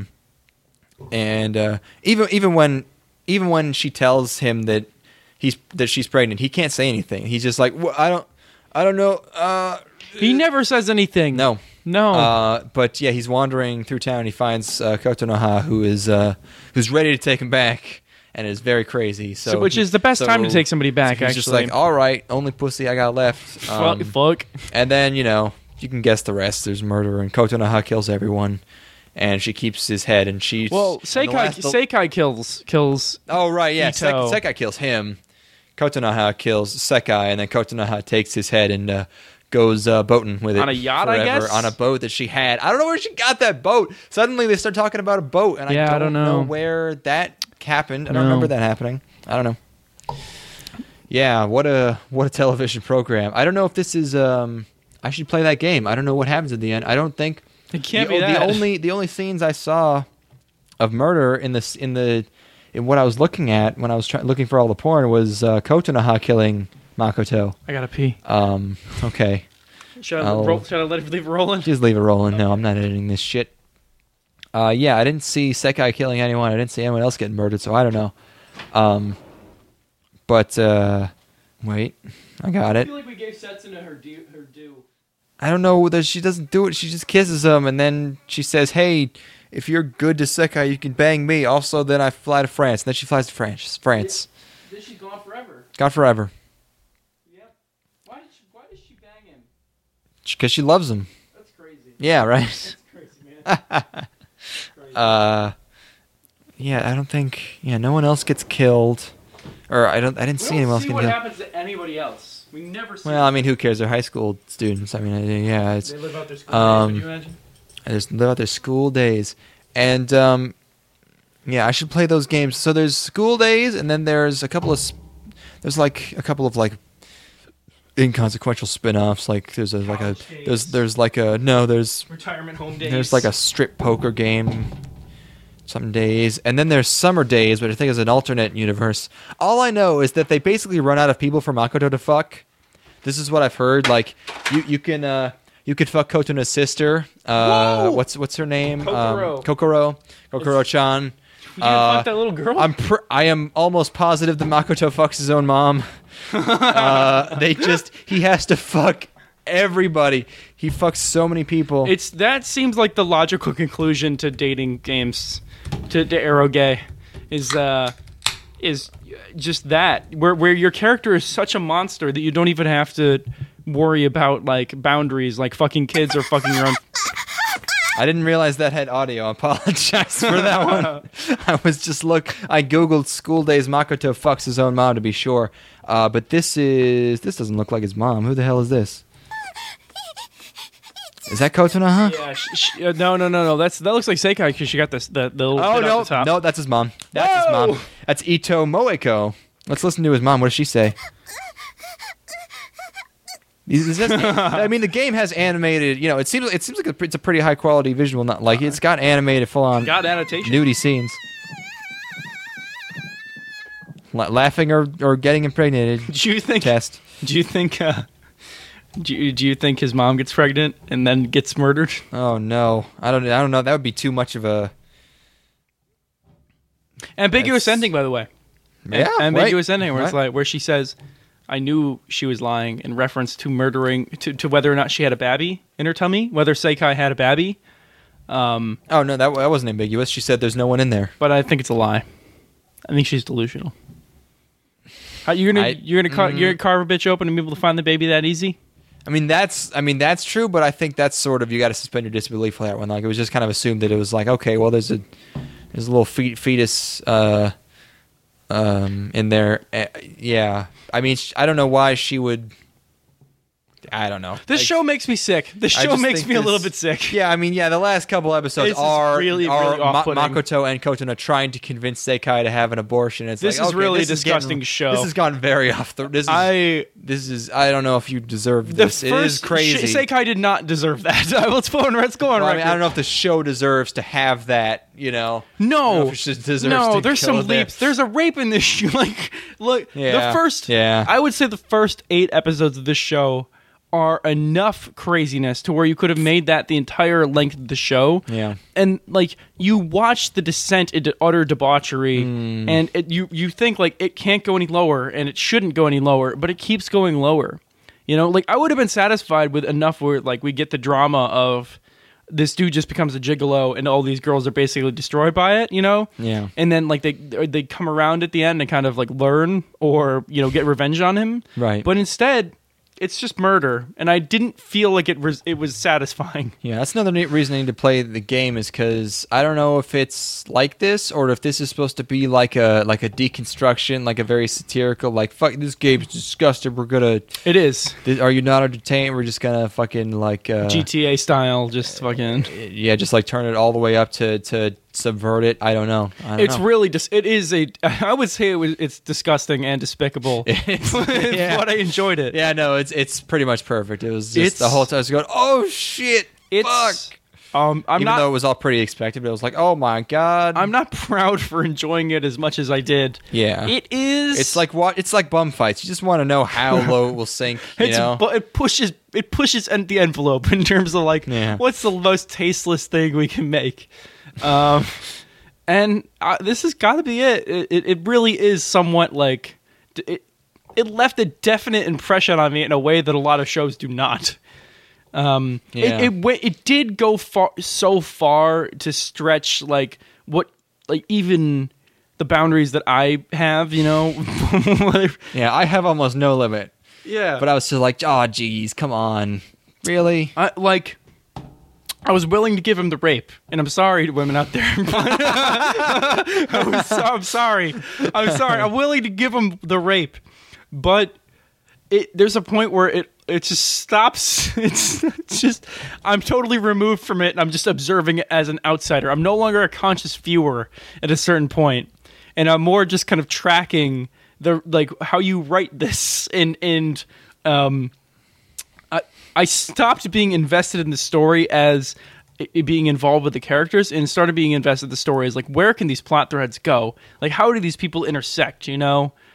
And even when she tells him that she's pregnant, he can't say anything. He's just like, well, I don't know.
He never says anything.
No.
But
yeah, he's wandering through town. He finds Kotonoha, who's ready to take him back, and is very crazy. So
which is the best time to take somebody back.
He's
actually,
just like, all right, only pussy I got left.
Fuck.
And then you can guess the rest. There's murder, and Kotonoha kills everyone. And she keeps his head, and she's...
Well, Sekai kills...
Oh, right, yeah.
Ito.
Sekai kills him. Kotonoha kills Sekai, and then Kotonoha takes his head and goes boating with it.
On a yacht,
forever,
I guess?
On a boat that she had. I don't know where she got that boat. Suddenly they start talking about a boat, and I don't know where that happened. I don't remember that happening. I don't know. Yeah, what a television program. I don't know if this is... I should play that game. I don't know what happens at the end. I don't think...
It can't be that.
The only scenes I saw of murder in what I was looking at when I was looking for all the porn was Kotonoha killing Makoto.
I gotta pee.
Okay.
Should I leave it rolling?
Just leave it rolling. No, I'm not editing this shit. Yeah, I didn't see Sekai killing anyone. I didn't see anyone else getting murdered, so I don't know. But wait, I got it.
I feel like we gave Setsuna her due.
I don't know that she doesn't do it. She just kisses him, and then she says, "Hey, if you're good to Sekai, you can bang me." Also, then I fly to France. And then she flies to France.
Then she's gone forever.
Gone forever.
Yep. Why did she bang him?
Because she loves him.
That's crazy.
Yeah, right.
That's crazy, man.
Yeah, I don't think. Yeah, no one else gets killed, or I didn't see anyone else get killed.
What happens to anybody else? We never see.
Well, I mean, who cares? They're high school students. I mean, yeah, it's.
They live out their school days. Can you imagine?
They just live out their school days, and yeah, I should play those games. So there's school days, and then there's a couple of inconsequential spin-offs. Like there's
retirement home days.
There's like a strip poker game. Some days, and then there's summer days, which I think is an alternate universe. All I know is that they basically run out of people for Makoto to fuck. This is what I've heard. Like you could fuck Kotono's sister. What's her name? Kokoro-chan.
You fuck that little girl?
I am almost positive that Makoto fucks his own mom. He has to fuck everybody. He fucks so many people.
That seems like the logical conclusion to dating games, to eroge, is just that where your character is such a monster that you don't even have to worry about like boundaries, like fucking kids or fucking your own.
I didn't realize that had audio. I apologize for that one. I googled school days Makoto fucks his own mom to be sure. But this doesn't look like his mom. Who the hell is this? Is that Kotonoha?
Yeah. No. That looks like Sekai because she got the little.
Oh
bit off the top.
No, that's his mom. That's his mom. That's Ito Moeko. Let's listen to his mom. What does she say? I mean, the game has animated. It seems like it's a pretty high quality visual. Not like it's got animated full on.
Got annotation.
Nudie scenes. Laughing or getting impregnated.
Do you think?
Test.
Do you think Do you think his mom gets pregnant and then gets murdered?
Oh no, I don't know. That would be too much of a
ambiguous ending, by the way.
Yeah,
ambiguous ending where
Right.
it's like where she says, "I knew she was lying" in reference to murdering to whether or not she had a babby in her tummy, whether Sekai had a babby.
Oh no, that wasn't ambiguous. She said there's no one in there.
But I think it's a lie. I think she's delusional. You're gonna carve a bitch open and be able to find the baby that easy?
I mean that's true, but I think that's sort of you got to suspend your disbelief for that one. Like it was just kind of assumed that it was like okay, well there's a little fetus in there. Yeah, I mean I don't know why she would. I don't know.
This show makes me sick. This show makes me a little bit sick.
Yeah, I mean, the last couple episodes
This is
are
really off-putting.
Makoto and Kotona trying to convince Sekai to have an abortion. It's
This
like,
is
okay,
really
this
a disgusting show.
This has gone very off the. This is. I don't know if you deserve this. It is crazy.
Sekai did not deserve that. Let's go on record.
I don't know if the show deserves to have that. You know.
No,
there's
some leaps. There's a rape in this show. Like, look,
Yeah.
the first.
Yeah.
I would say the first 8 episodes of this show are enough craziness to where you could have made that the entire length of the show.
Yeah.
And like you watch the descent into utter debauchery, and you think like it can't go any lower, and it shouldn't go any lower, but it keeps going lower. You know, like I would have been satisfied with enough where like we get the drama of this dude just becomes a gigolo, and all these girls are basically destroyed by it. You know.
Yeah.
And then like they come around at the end and kind of like learn or get revenge on him.
Right.
But instead, it's just murder, and I didn't feel like it was satisfying.
Yeah, that's another neat reason I need to play the game is because I don't know if it's like this or if this is supposed to be like a deconstruction, like a very satirical, like fuck this game's disgusting. We're gonna.
It is
Are you not entertained? We're just gonna fucking like
GTA style, just fucking.
Yeah, just like turn it all the way up to subvert it. I don't know.
It's really just. It is a. I would say it's disgusting and despicable.
Yeah.
But I enjoyed it.
Yeah, no, it's pretty much perfect. It was just the whole time I was going, oh shit, fuck. Even though it was all pretty expected, but it was like, oh my god.
I'm not proud for enjoying it as much as I did.
Yeah,
it is.
It's like what? It's like bum fights. You just want to know how low it will sink.
But it pushes the envelope in terms of like what's the most tasteless thing we can make. And this has got to be it. It really is somewhat like it left a definite impression on me in a way that a lot of shows do not. It did go so far to stretch like even the boundaries that I have,
Yeah, I have almost no limit.
Yeah,
but I was still like, oh, geez, come on, really?
I was willing to give him the rape, and I'm sorry to women out there. I'm sorry. I'm willing to give him the rape, but there's a point where it just stops. It's just I'm totally removed from it, and I'm just observing it as an outsider. I'm no longer a conscious viewer at a certain point, and I'm more just kind of tracking how you write this and I stopped being invested in the story as being involved with the characters and started being invested in the story as like, where can these plot threads go? Like, how do these people intersect, It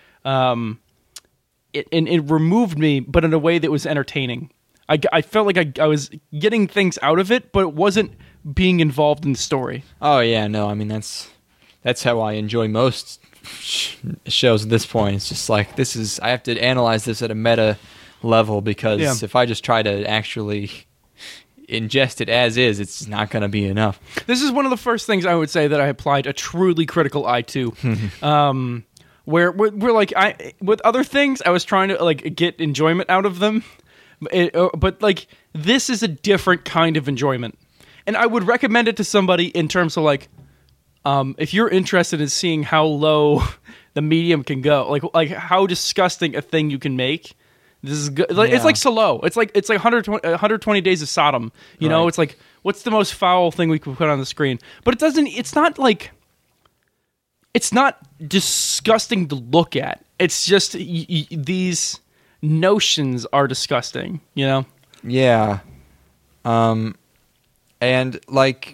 removed me, but in a way that was entertaining. I felt like I was getting things out of it, but it wasn't being involved in the story.
Oh, yeah, no, I mean, that's how I enjoy most shows at this point. It's just like, I have to analyze this at a meta level because if I just try to actually ingest it as is, it's not going to be enough.
This is one of the first things I would say that I applied a truly critical eye to. Where we're like, with other things, I was trying to like get enjoyment out of them, but like this is a different kind of enjoyment, and I would recommend it to somebody in terms of like, if you're interested in seeing how low the medium can go, like how disgusting a thing you can make. This is good. It's like Salo. It's like 120 Days of Sodom. You know, it's like, what's the most foul thing we could put on the screen? But it's not disgusting to look at. It's just these notions are disgusting,
Yeah. And like,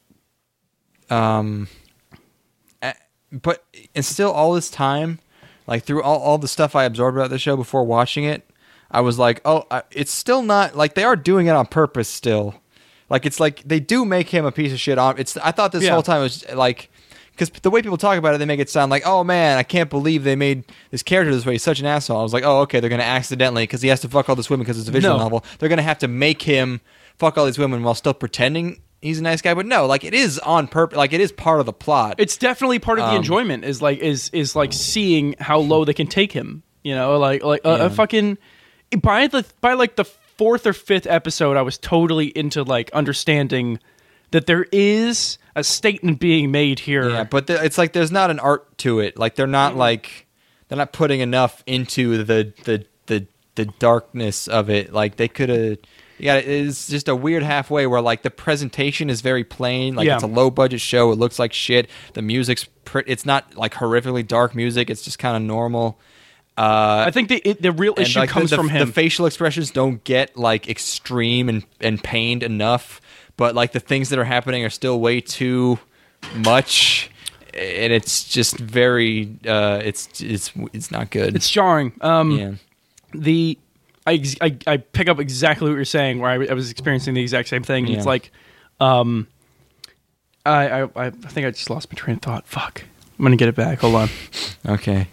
but and still all this time, like through all the stuff I absorbed about the show before watching it, I was like, oh, it's still not like they are doing it on purpose still. Like it's like they do make him a piece of shit. I thought this whole time was like, because the way people talk about it, they make it sound like, oh man, I can't believe they made this character this way. He's such an asshole. I was like, oh okay, they're gonna accidentally, because he has to fuck all this women because it's a visual novel. They're gonna have to make him fuck all these women while still pretending he's a nice guy. But no, like it is on purpose. Like it is part of the plot.
It's definitely part of the enjoyment. Is like seeing how low they can take him. You know, a fucking by like the 4th or 5th episode, I was totally into like understanding that there is a statement being made here.
Yeah, but it's like there's not an art to it. Like they're not putting enough into the darkness of it. Like they could have. Yeah, it's just a weird halfway where like the presentation is very plain. Like it's a low budget show. It looks like shit. The music's it's not like horrifically dark music. It's just kind of normal.
I think the real issue
like,
comes from him.
The facial expressions don't get like extreme and pained enough, but like the things that are happening are still way too much, and it's just very it's not good.
It's jarring. I pick up exactly what you're saying. Where I was experiencing the exact same thing. And it's like, I think I just lost my train of thought. Fuck, I'm gonna get it back. Hold on.
Okay.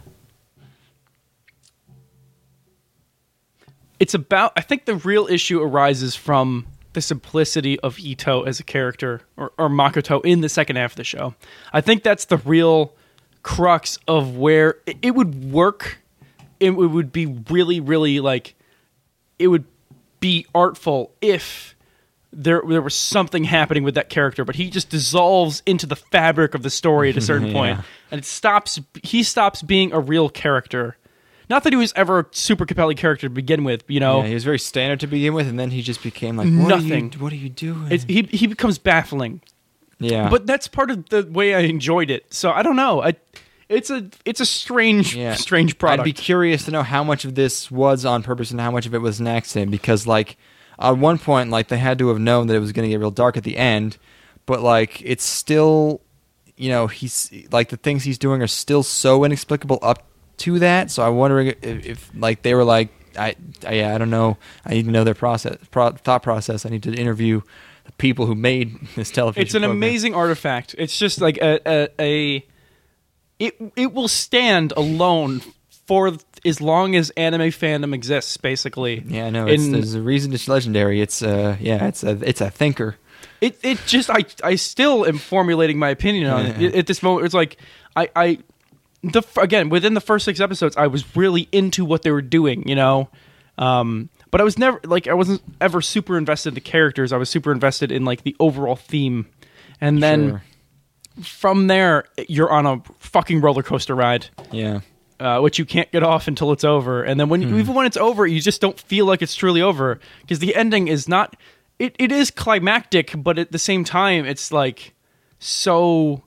It's about, I think the real issue arises from the simplicity of Ito as a character, or Makoto in the second half of the show. I think that's the real crux of where it would work. It would be really, really like, it would be artful if there was something happening with that character, but he just dissolves into the fabric of the story at a certain point, and he stops being a real character. Not that he was ever a super compelling character to begin with, you know.
Yeah, he was very standard to begin with, and then he just became like,
nothing.
What are you doing?
He becomes baffling.
Yeah,
but that's part of the way I enjoyed it. So I don't know. It's a strange product.
I'd be curious to know how much of this was on purpose and how much of it was an accident. Because like at one point, like they had to have known that it was going to get real dark at the end, but like it's still, you know, he's like the things he's doing are still so inexplicable up to that. So I'm wondering if like they were like, I don't know. I need to know their thought process. I need to interview the people who made this television.
It's an amazing artifact. It's just like it will stand alone for as long as anime fandom exists. Basically,
yeah, no, there's a reason it's legendary. It's it's a thinker.
It just I still am formulating my opinion on it at this moment. It's like again, within the first 6 episodes, I was really into what they were doing, you know? But I was never, like, I wasn't ever super invested in the characters. I was super invested in, like, the overall theme. And then from there, you're on a fucking roller coaster ride.
Yeah.
Which you can't get off until it's over. And then even when it's over, you just don't feel like it's truly over. Because the ending is not, it is climactic, but at the same time, it's, like, so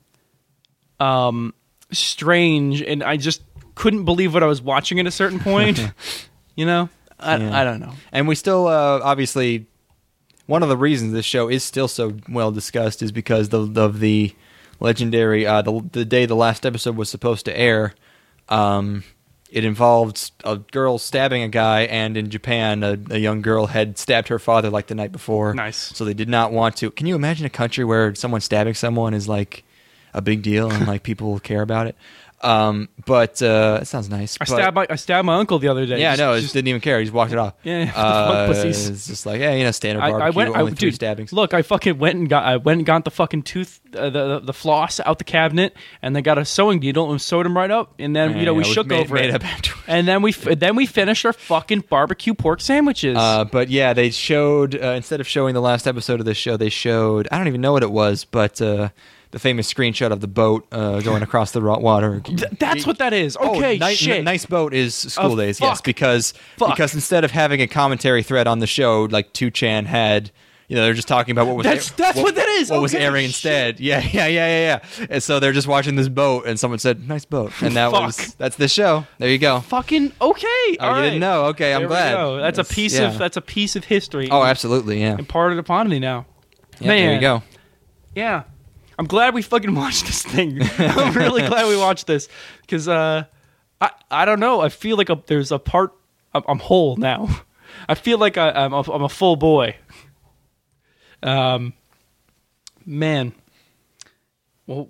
strange, and I just couldn't believe what I was watching at a certain point. You know, I don't know.
And we still obviously, one of the reasons this show is still so well discussed is because of the legendary the day the last episode was supposed to air. It involved a girl stabbing a guy, and in Japan, a young girl had stabbed her father like the night before.
Nice.
So they did not want to. Can you imagine a country where someone stabbing someone is like a big deal and like people care about it? But it sounds nice.
I stabbed my uncle the other day.
Yeah, no, just didn't even care. He just walked it off.
Yeah, pussies.
It's just like, yeah, you know, standard barbecue. Only 3 stabbings.
Look, I fucking went and got the fucking tooth, the floss out the cabinet, and then got a sewing needle and sewed him right up. And then we shook over it. And then we finished our fucking barbecue pork sandwiches.
But yeah, they showed instead of showing the last episode of this show, they showed, I don't even know what it was, but the famous screenshot of the boat going across the water.
That's what that is. Okay, shit.
Nice boat is School Days, yes, because instead of having a commentary thread on the show, like 2chan had, you know, they're just talking about what was
that's what that is.
What was airing instead? Yeah. And so they're just watching this boat, and someone said, "Nice boat," and that's the show. There you go.
Fucking okay.
Oh, you didn't know? Okay, I'm glad.
That's a piece of history.
Oh, absolutely, yeah.
Imparted upon me now.
Yeah, man, there you go.
Yeah. I'm glad we fucking watched this thing. I'm really glad we watched this because I don't know. I feel like there's a part I'm whole now. I feel like I'm a full boy. Man. Well,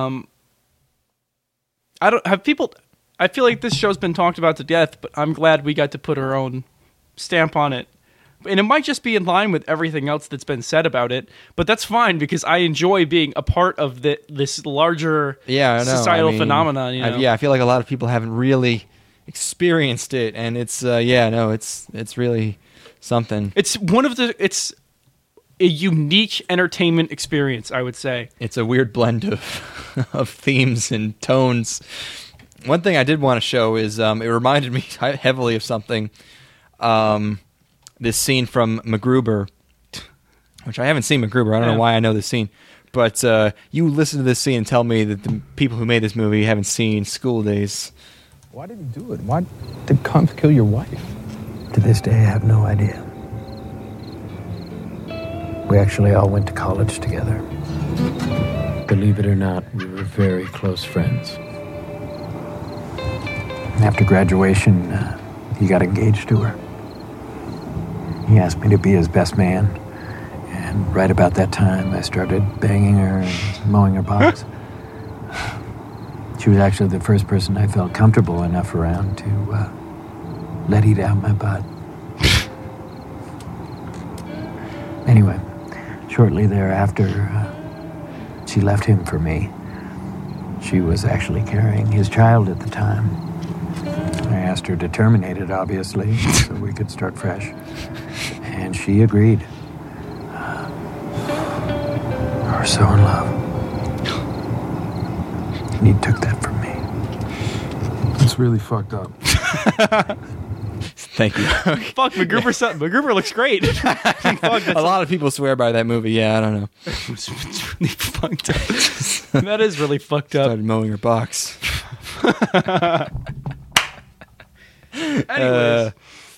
I don't have people. I feel like this show's been talked about to death, but I'm glad we got to put our own stamp on it. And it might just be in line with everything else that's been said about it, but that's fine because I enjoy being a part of this larger societal phenomenon. You know?
I feel like a lot of people haven't really experienced it, and it's it's really something.
It's a unique entertainment experience, I would say. It's
a weird blend of themes and tones. One thing I did want to show is it reminded me heavily of something. This scene from MacGruber, which I haven't seen MacGruber. I don't know why I know this scene. But you listen to this scene and tell me that the people who made this movie haven't seen School Days.
Why did he do it? Why did Conf kill your wife? To this day, I have no idea. We actually all went to college together. Believe it or not, we were very close friends. After graduation, he got engaged to her. He asked me to be his best man. And right about that time, I started banging her and mowing her box. She was actually the first person I felt comfortable enough around to let eat out my butt. Anyway, shortly thereafter, she left him for me. She was actually carrying his child at the time. I asked her to terminate it, obviously, so we could start fresh. And she agreed. We were so in love. And he took that from me. It's really fucked up.
Thank you.
Fuck, MacGruber looks great. Fuck,
a lot of people swear by that movie. Yeah, I don't know.
It's really fucked up. That is really fucked up.
Started mowing her box.
Anyways,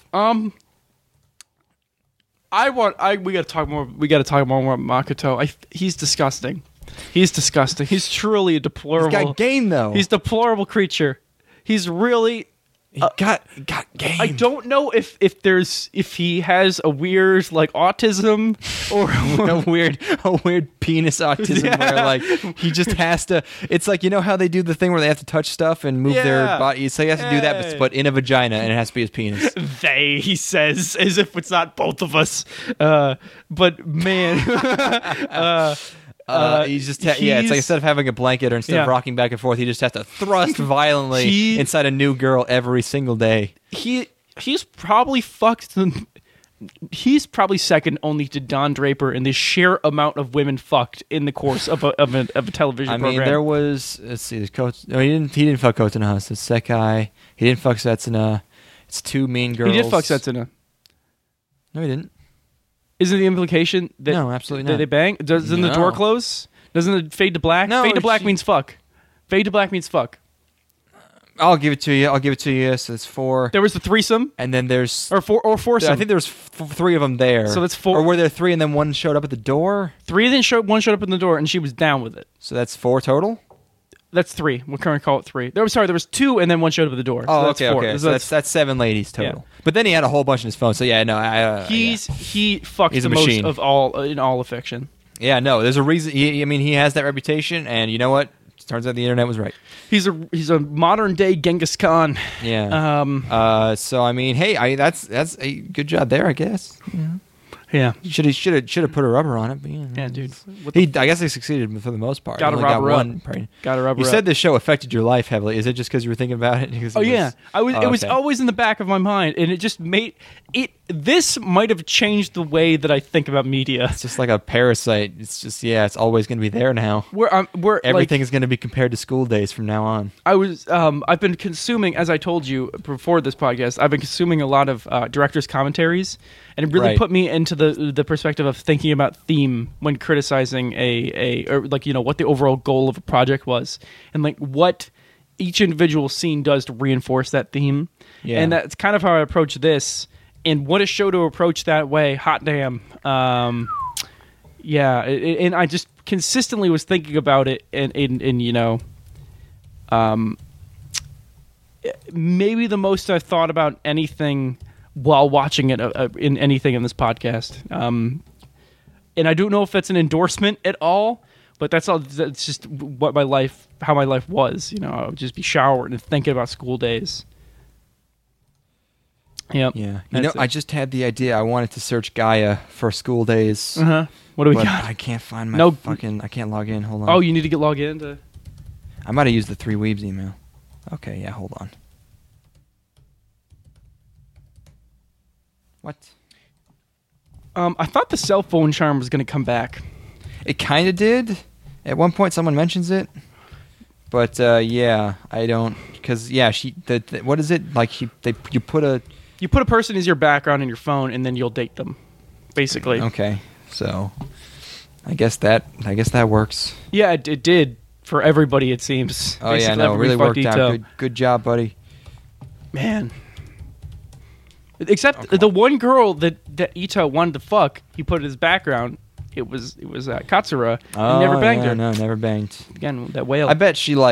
we gotta talk more. We gotta talk more about Makoto. He's disgusting. He's disgusting. He's truly a deplorable.
He's got game though.
He's a deplorable creature. He's really.
He got game.
I don't know if he has a weird like autism or
a weird penis autism where like he just has to. It's like, you know how they do the thing where they have to touch stuff and move their body. So he has to do that, but in a vagina, and it has to be his penis.
He says, as if it's not both of us. But man.
He's just it's like instead of having a blanket or instead of rocking back and forth, he just has to thrust violently inside a new girl every single day.
He's probably fucked. He's probably second only to Don Draper in the sheer amount of women fucked in the course of a television program.
I mean, there was he didn't fuck Kotonohas. It's Sekai. He didn't fuck Setsuna. It's two mean girls.
He did fuck Setsuna.
No, he didn't.
Isn't the implication that
no, absolutely not.
They bang? Doesn't the door close? Doesn't it fade to black?
No,
fade to black means fuck. Fade to black means fuck.
I'll give it to you. So it's 4.
There was the threesome,
and then there's
or foursome.
I think there was 3 of them there.
So that's 4.
Or were there 3 and then one showed up at the door?
3, then one showed up in the door, and she was down with it.
So that's 4 total.
That's 3. We're going to call it 3. There was 2, and then one showed up at the door.
Oh,
so that's
okay,
4.
okay. So that's 7 ladies total. Yeah. But then he had a whole bunch in his phone. So yeah, no,
he fucks the most of all in all of fiction.
Yeah, no, there's a reason. He has that reputation, and you know what? Turns out the internet was right.
He's a modern day Genghis Khan.
Yeah. So I mean, hey, that's a good job there, I guess. Yeah.
Yeah,
should have put a rubber on it. But
yeah, dude.
I guess he succeeded for the most part.
Got to rubber up. Got to rubber.
You said this show affected your life heavily. Is it just because you were thinking about it?
It was always in the back of my mind, and it just made it. This might have changed the way that I think about media.
It's just like a parasite. It's just it's always going to be there now.
Where
everything is going to be compared to School Days from now on.
I've been consuming, as I told you before this podcast, I've been consuming a lot of directors' commentaries, and it really put me into the perspective of thinking about theme when criticizing or like, you know, what the overall goal of a project was, and like what each individual scene does to reinforce that theme. Yeah. And that's kind of how I approach this. And what a show to approach that way. Hot damn. And I just consistently was thinking about it, and you know, maybe the most I've thought about anything while watching it in anything in this podcast. And I don't know if that's an endorsement at all, but that's just what how my life was. You know, I would just be showering and thinking about school days. Yep.
Yeah. You know, I just had the idea. I wanted to search Gaia for school days.
What do we
but
got?
I can't find my I can't log in. Hold on.
Oh, you need to log in?
I might have used the 3 Weebs email. Okay, yeah, hold on. What?
I thought the cell phone charm was going to come back.
It kind of did. At one point, someone mentions it. But, yeah, I don't... Because, yeah, what is it? Like, you put a...
You put a person as your background in your phone, and then you'll date them, basically.
Okay, so... I guess that works.
Yeah, it did. For everybody, it seems.
Oh, yeah, no, it really worked out. Good job, buddy.
Man. Except the one girl that Ito wanted to fuck, he put in his background. It was Katsura. And never banged her.
No, never banged.
Again, that whale.
I bet she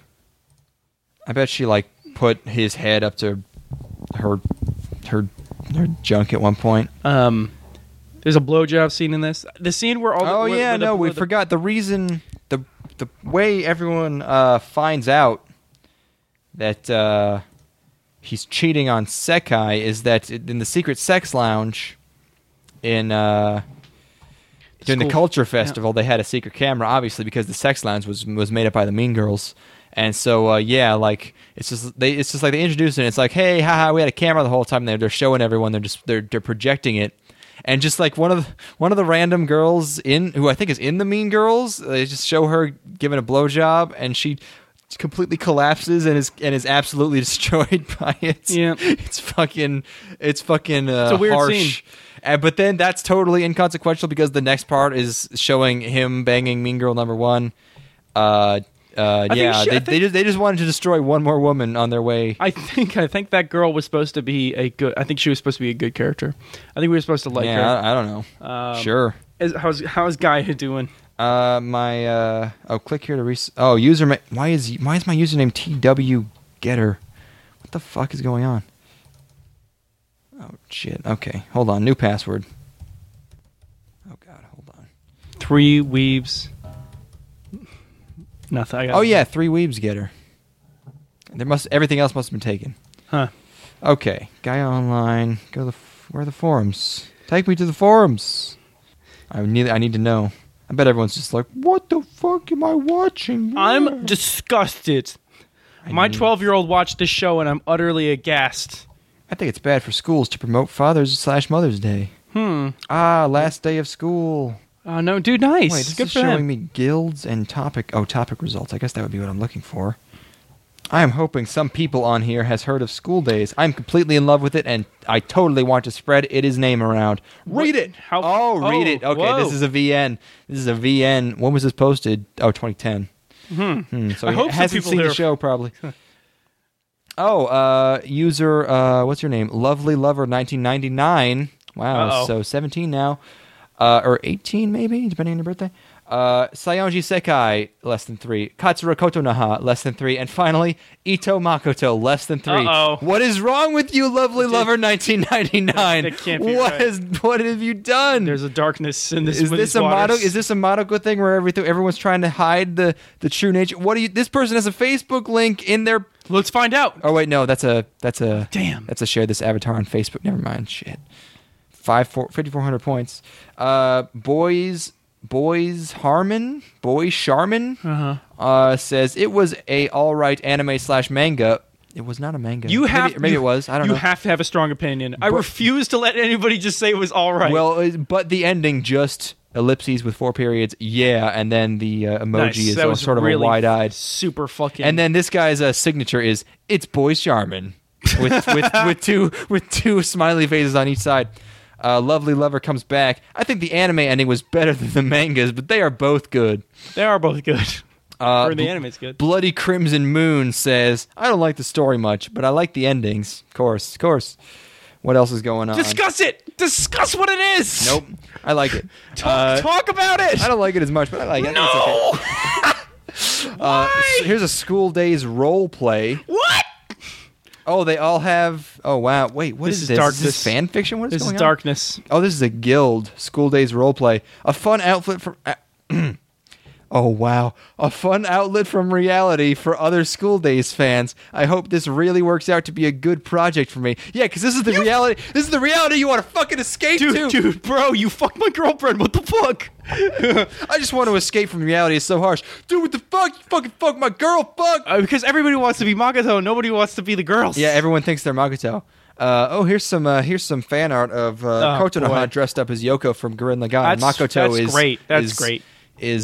put his head up to her junk at one point.
There's a blowjob scene in this. The scene where all the...
we forgot the reason... The way everyone finds out that he's cheating on Sekai is that in the secret sex lounge during the Culture Festival, they had a secret camera, obviously, because the sex lounge was made up by the Mean Girls. And so, like, it's just like they introduced it, and it's like, hey, haha, we had a camera the whole time. They're showing everyone. They're projecting it. And just like one of the random girls who I think is in the Mean Girls, they just show her giving a blowjob, and she completely collapses and is absolutely destroyed by it.
Yeah,
it's fucking
it's a weird
harsh. Scene. But then that's totally inconsequential because the next part is showing him banging Mean Girl number 1. They just wanted to destroy one more woman on their way.
I think that girl was supposed to be I think she was supposed to be a good character. I think we were supposed to like her.
Yeah, I don't know. Sure.
How's Gaia doing?
Click here to user. Why is my username TW Getter? What the fuck is going on? Oh shit. Okay, hold on. New password. Oh god, hold on.
3 Weebs. Nothing.
3 Weebs Getter. Everything else must have been taken.
Huh.
Okay, Gaia Online. Where are the forums? Take me to the forums. I need to know. I bet everyone's just like, what the fuck am I watching?
I'm disgusted. My 12-year-old watched this show and I'm utterly aghast.
I think it's bad for schools to promote Father's/Mother's Day. Last day of school.
Oh, no, dude, nice.
Wait, this
Good
is
for
showing
him.
me guilds and topic results. I guess that would be what I'm looking for. I am hoping some people on here has heard of School Days. I'm completely in love with it, and I totally want to spread its name around. Read it! Read it. Okay,
whoa.
This is a VN. When was this posted? 2010. So
I
he
hope
hasn't seen the show, probably. User, what's your name? Lovely Lover 1999. Wow,
Uh-oh.
So 17 now. Or 18 maybe, depending on your birthday. Sayonji Sekai, less than 3. Katsura Kotonaha, less than 3. And finally, Ito Makoto, less than 3.
Uh-oh.
What is wrong with you, Lovely Lover 1999?
That can't be
What
right.
What have you done?
There's a darkness in this.
Is this a Madoka thing where everyone's trying to hide the true nature? This person has a Facebook link in their...
Let's find out.
Oh wait, no, that's a
Damn.
That's a share this avatar on Facebook. Never mind. Shit. 5,400 points. Boys Sharman says it was a alright anime/manga. It was not a manga. Maybe it was. I don't know.
You have to have a strong opinion. I refuse to let anybody just say it was alright.
Well, but the ending just ellipses with 4 periods. Yeah, and then the emoji is sort of
really
a wide-eyed.
Super fucking.
And then this guy's signature is it's Boys Sharman with two smiley faces on each side. Lovely Lover comes back. I think the anime ending was better than the mangas, but they are both good.
They are both good. Or the anime's good.
Bloody Crimson Moon says, I don't like the story much, but I like the endings. Of course. What else is going on?
Discuss it! Discuss what it is!
Nope. I like it.
Talk about it!
I don't like it as much, but I like it.
No!
It's okay. Why? So here's a School Days role play.
What?
Oh, they all have. Oh wow! Wait, what
This
is
is
this?
darkness.
Is this fan fiction? What is
This
going
is
on?
darkness.
Oh, this is a guild. School Days roleplay. A fun outlet from. Oh wow! A fun outlet from reality for other School Days fans. I hope this really works out to be a good project for me. Yeah, because this is the reality. This is the reality you want to fucking escape to.
Dude, bro, you fucked my girlfriend. What the fuck?
I just want to escape from reality. It's so harsh. Dude, what the fuck? You fucking fuck my girl. Fuck.
Because everybody wants to be Makoto. Nobody wants to be the girls.
Yeah, everyone thinks they're Makoto. Here's some fan art of Kotonoha
boy.
dressed up as Yoko from Gurren Lagann. Makoto
that's great. That's great.
Is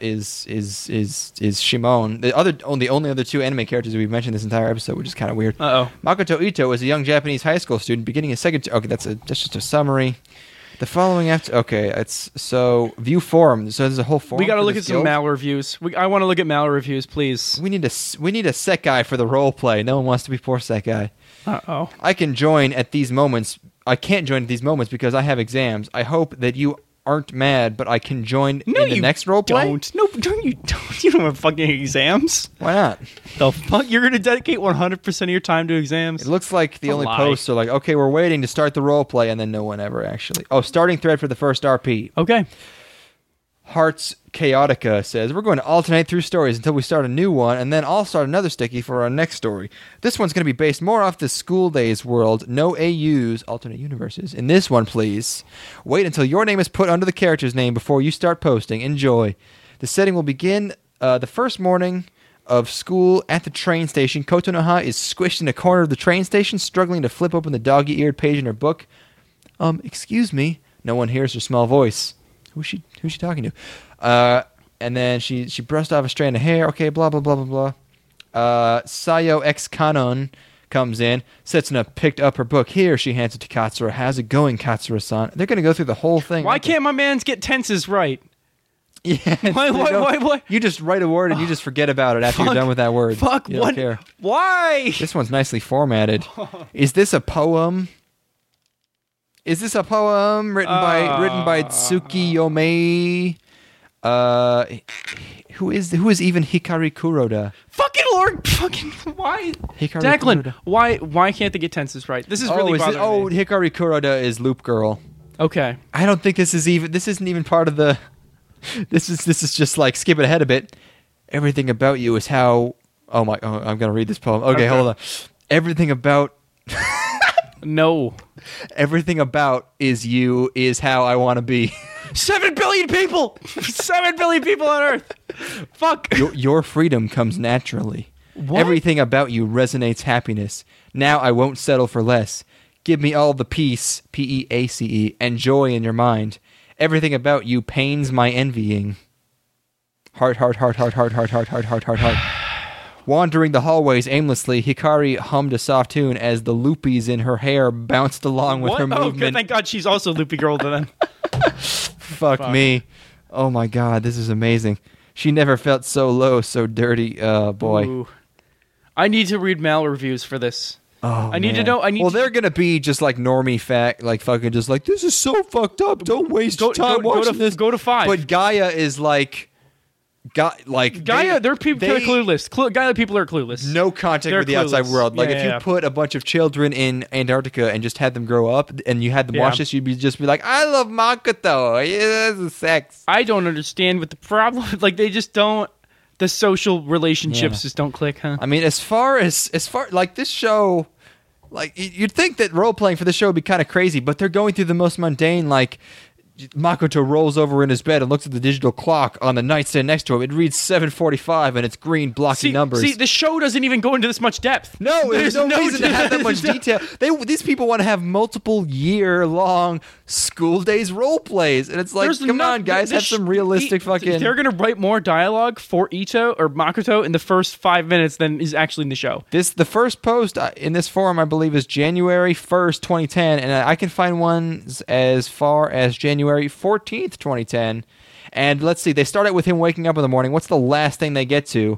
Shimon. The only other two anime characters we've mentioned this entire episode, which is kind of weird. Makoto Ito is a young Japanese high school student beginning his second. Okay, that's just a summary. The following after. Okay, it's so view forum. So there's a whole forum.
We got to
for
look
this
at some
guild?
mal reviews. I want to look at mal reviews, please.
We need a set guy for the role play. No one wants to be poor set guy.
Uh-oh.
I can join at these moments. I can't join at these moments because I have exams. I hope that you aren't mad, but I can join in the next role play.
No, you don't. You don't have fucking exams.
Why not?
The fuck? You're gonna dedicate 100% of your time to exams?
It looks like the
A
only
lie.
posts are like, okay, we're waiting to start the role play, and then no one ever actually. Oh, starting thread for the first RP.
Okay.
Hearts Chaotica says, we're going to alternate through stories until we start a new one, and then I'll start another sticky for our next story. This one's going to be based more off the School Days world, no AUs, alternate universes. In this one, please, wait until your name is put under the character's name before you start posting. Enjoy. The setting will begin the first morning of school at the train station. Kotonoha is squished in a corner of the train station, struggling to flip open the dog-eared page in her book. Excuse me. No one hears her small voice. Who's she talking to? And then she brushed off a strand of hair. Okay, blah, blah, blah, blah, blah. Sayo X Kanon comes in. Setsuna picked up her book. Here, she hands it to Katsura. How's it going, Katsura-san? They're going to go through the whole thing.
Why can't my mans get tenses right?
Yeah.
Why?
You just write a word and you just forget about it after you're done with that word.
Fuck,
you
what?
Don't care.
Why?
This one's nicely formatted. Is this a poem? Is this a poem written by Tsuki Yomei? Who is even Hikari Kuroda?
Fucking Lord, fucking why?
Hikari
Declan,
Kuroda.
why can't they get tenses right? This is really bothering me.
Hikari Kuroda is Loop Girl.
Okay.
I don't think this isn't even part of the. This is just like skip it ahead a bit. Everything about you is how. I'm gonna read this poem. Okay, hold on. Everything about.
No.
Everything about you is how I want to be.
7 billion people! 7 billion people on Earth! Fuck!
Your freedom comes naturally.
What?
Everything about you resonates happiness. Now I won't settle for less. Give me all the peace, P-E-A-C-E, and joy in your mind. Everything about you pains my envying. Heart, heart, heart, heart, heart, heart, heart, heart, heart, heart, heart. Wandering the hallways aimlessly, Hikari hummed a soft tune as the loopies in her hair bounced along with her
Oh, good.
movement.
Thank God she's also Loopy Girl then.
Fuck me. Oh my God, this is amazing. She never felt so low, so dirty. Boy.
Ooh. I need to read mal reviews for this.
Oh,
I need to
man.
know.
Well, they're gonna be just like normie fact, like fucking just like this is so fucked up. Don't waste your time watching this.
Go to 5.
But Gaia is like,
Gaia, they're people are clueless. Gaia people are clueless.
No contact
They're
with the outside
clueless.
world. Like
Yeah,
if
yeah.
you put a bunch of children in Antarctica and just had them grow up, and you had them watch this, you'd just be like, "I love Makoto. Yeah, this is sex."
I don't understand what the problem. Like they just don't. The social relationships just don't click, huh?
I mean, as far like this show, like you'd think that role playing for this show would be kind of crazy, but they're going through the most mundane. Like Makoto rolls over in his bed and looks at the digital clock on the nightstand next to him. It reads 7:45 and it's green blocky numbers.
See, the show doesn't even go into this much depth.
No, there's no reason to have that much detail. These people want to have multiple year-long School Days role plays, and it's like, come on, guys, have some realistic fucking.
They're gonna write more dialogue for Ito or Makoto in the first 5 minutes than is actually in the show.
The first post in this forum, I believe, is January 1st, 2010, and I can find ones as far as January 14th, 2010. And let's see, they start out with him waking up in the morning. What's the last thing they get to?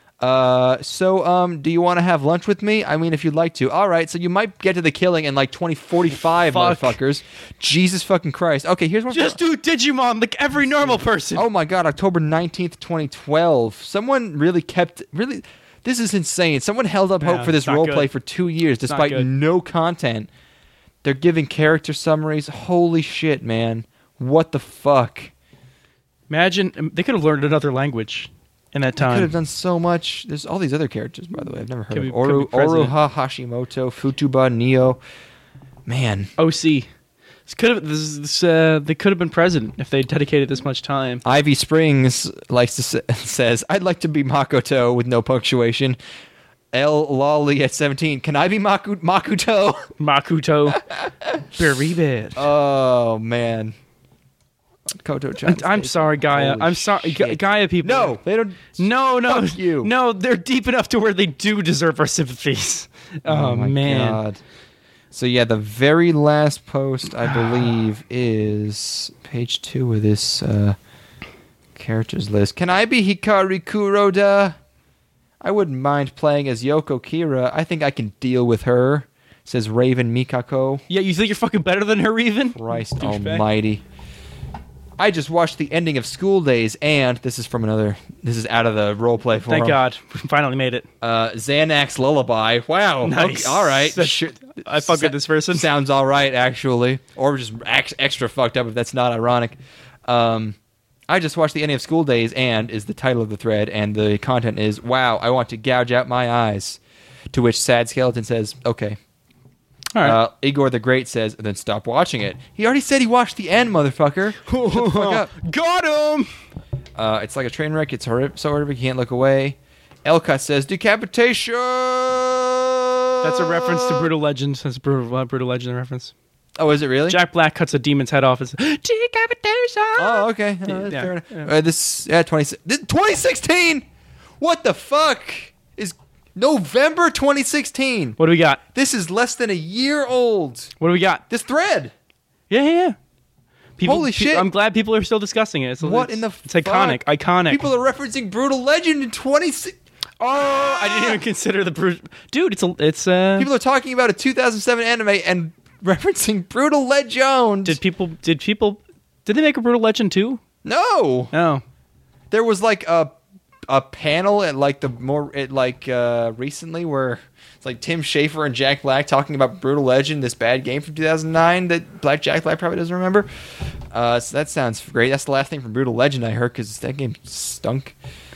Do you want to have lunch with me? I mean, if you'd like to. All right, so you might get to the killing in like 2045, motherfuckers. Jesus fucking Christ. Okay, here's one.
Just do Digimon like every normal person.
Oh my God, October 19th, 2012. Someone really This is insane. Someone held up hope
Yeah,
for this
it's not
roleplay
good.
for 2 years
not
despite
good.
no content. They're giving character summaries. Holy shit, man. What the fuck?
Imagine they could have learned another language in that
They could have
time.
done so much. There's all these other characters, by the way. I've never heard
Could
of
be- could be president.
Oroha Hashimoto, Futuba, Neo. Man.
OC. They could have been president if they dedicated this much time.
Ivy Springs likes to says, "I'd like to be Makoto with no punctuation." L Lolly at 17. Can I be Makuto?
Makuto. Very bad.
Oh man. Koto-chan.
I'm sorry, Gaia.
Holy
I'm sorry,
shit.
Gaia people.
No, they don't.
No,
Fuck you.
No, they're deep enough to where they do deserve our sympathies. Oh,
my
man.
God. So yeah, the very last post I believe is page 2 of this characters list. Can I be Hikari Kuroda? I wouldn't mind playing as Yoko Kira. I think I can deal with her. Says Raven Mikako.
Yeah, you think you're fucking better than her even?
Christ
Douchebag.
almighty. I just watched the ending of School Days, and this is out of the roleplay forum.
Thank God. We finally made it.
Xanax Lullaby. Wow.
Nice.
Okay, all right.
I fuck with this person.
Sounds all right, actually. Or just extra fucked up if that's not ironic. I just watched the ending of School Days, and is the title of the thread, and the content is, wow, I want to gouge out my eyes. To which Sad Skeleton says, okay.
All right.
Igor the Great says, then stop watching it. He already said he watched the end, motherfucker. Shut the fuck up.
Got him!
It's like a train wreck. It's so horrific you can't look away. Elcut says, decapitation!
That's a reference to Brutal Legends. That's a Brutal Legend reference.
Oh, is it really?
Jack Black cuts a demon's head off as decapitation.
Oh, okay. That's fair enough. 2016? What the fuck? Is November 2016.
What do we got?
This is less than a year old.
What do we got?
This thread.
Yeah.
Holy shit.
I'm glad people are still discussing it. It's iconic. Iconic.
People are referencing Brutal Legend in 2016.
Oh, I didn't even consider the Brutal. Dude, it's
People are talking about a 2007 anime and referencing Brutal Legend.
Did they make a Brutal Legend too?
No.
No.
There was like a panel at like recently where it's like Tim Schafer and Jack Black talking about Brutal Legend, this bad game from 2009 that Jack Black probably doesn't remember. So that sounds great. That's the last thing from Brutal Legend I heard because that game stunk.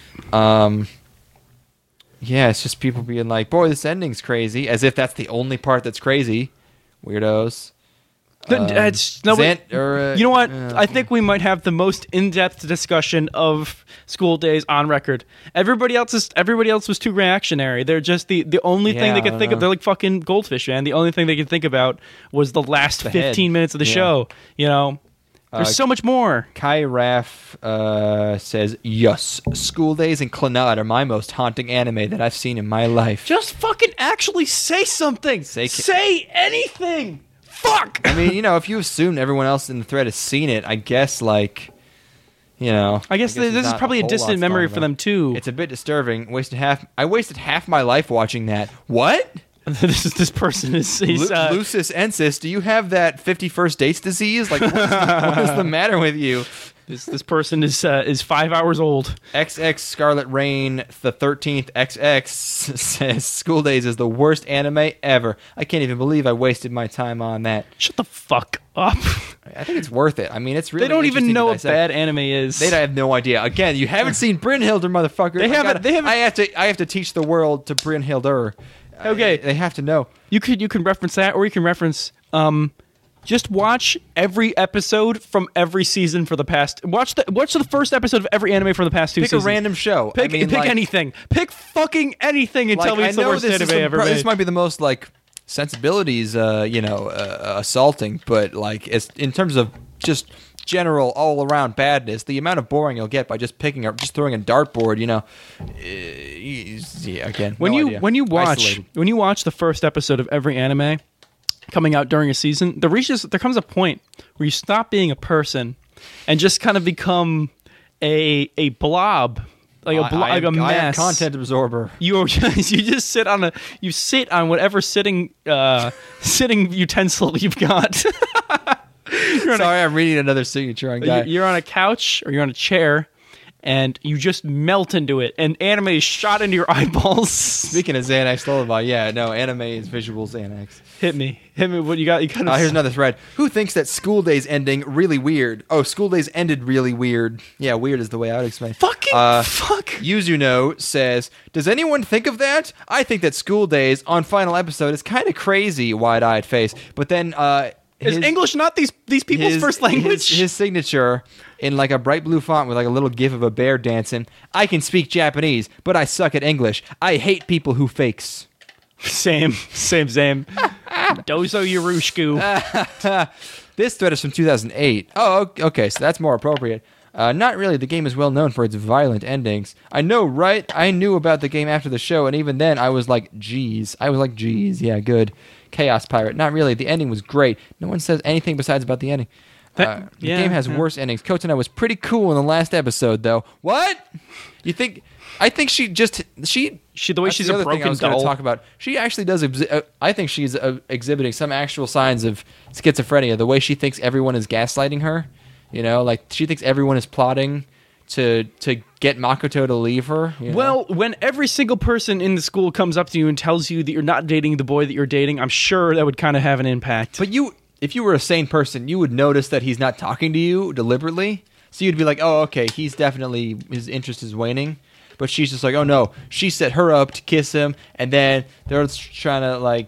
Yeah, it's just people being like, boy, this ending's crazy, as if that's the only part that's crazy. Weirdos.
You know what? I think we might have the most in-depth discussion of School Days on record. Everybody else was too reactionary. They're just the only thing they could think of. They're like fucking goldfish, man. The only thing they could think about was the last 15 minutes of the show. You know, there's so much more.
Kai Raff says, yes, School Days and Clannad are my most haunting anime that I've seen in my life.
Just fucking actually say something. Say anything. Fuck!
I mean, if you assume everyone else in the thread has seen it, I guess, I guess
this is probably a distant memory for them, too.
It's a bit disturbing. I wasted half my life watching that. What?
This person is...
Lucis Ensis, do you have that 51st dates disease? What is the matter with you?
This person is 5 hours old.
XX Scarlet Rain the 13th XX says School Days is the worst anime ever. I can't even believe I wasted my time on that.
Shut the fuck up.
I think it's worth it. I mean, it's really.
They don't even know what
dissect.
bad anime is.
They have no idea. Again, you haven't seen Brynhilder, motherfucker.
They haven't.
I have to teach the world to Brynhilder.
Okay,
they have to know.
You can reference that, or you can reference. Just watch every episode from every season for the past. Watch the first episode of every anime from the past 2 seasons.
Pick a random show.
Pick anything. Pick fucking anything and tell me it's the worst anime ever made.
This might be the most sensibilities, assaulting, but it's in terms of just general all around badness, the amount of boring you'll get by just throwing a dartboard. Again,
when you watch the first episode of every anime coming out during a season, there comes a point where you stop being a person and just kind of become a blob, like a mess.
I am content absorber.
You just sit on whatever sitting utensil you've got.
Sorry, I'm reading another signature on guy.
You're on a couch or you're on a chair, and you just melt into it, and anime is shot into your eyeballs.
Speaking of Xanax Lullaby, yeah, no, anime is visual Xanax.
Hit me. What you got? You got.
Here's another thread. Who thinks that School Days ending really weird? Oh, School Days ended really weird. Yeah, weird is the way I would explain.
Fuck.
Yuzuno says, does anyone think of that? I think that School Days on final episode is kind of crazy, wide-eyed face. But then
is English not these people's first language?
His signature in like a bright blue font with like a little gif of a bear dancing. I can speak Japanese, but I suck at English. I hate people who fakes.
Same. Dozo Yurushku.
This thread is from 2008. Oh, okay, so that's more appropriate. Not really. The game is well known for its violent endings. I know, right? I knew about the game after the show, and even then I was like, geez. Yeah, good. Chaos Pirate. Not really. The ending was great. No one says anything besides about the ending. The game has worse endings. Kotana was pretty cool in the last episode, though. What? You think... I think the way she's a broken doll. Talk about. She actually does. I think she's exhibiting some actual signs of schizophrenia. The way she thinks everyone is gaslighting her, like she thinks everyone is plotting to get Makoto to leave her.
Well, when every single person in the school comes up to you and tells you that you're not dating the boy that you're dating, I'm sure that would kind of have an impact.
But if you were a sane person, you would notice that he's not talking to you deliberately. So you'd be like, oh, okay, his interest is waning. But she's just like, oh no, she set her up to kiss him, and then they're trying to like,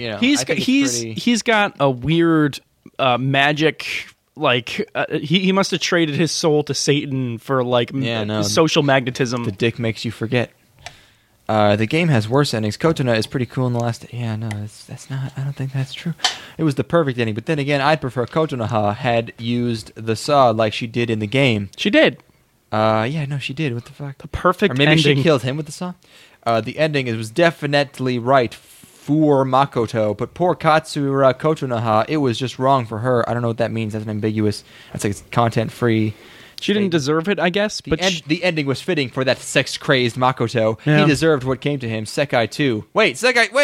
He's got a weird magic. Like he must have traded his soul to Satan for like social magnetism.
The dick makes you forget. The game has worse endings. Kotana is pretty cool in the last. Yeah, no, that's not. I don't think that's true. It was the perfect ending, but then again, I'd prefer Kotana had used the saw like she did in the game.
She did.
Yeah, no, she did. What the fuck?
The perfect
ending. Or maybe
ending.
She killed him with the saw. The ending was definitely right for Makoto, but poor Katsura Kotonoha, it was just wrong for her. I don't know what that means. That's an ambiguous. That's like it's content-free.
She didn't deserve it, I guess.
The ending was fitting for that sex-crazed Makoto. Yeah. He deserved what came to him. Sekai too. Wait.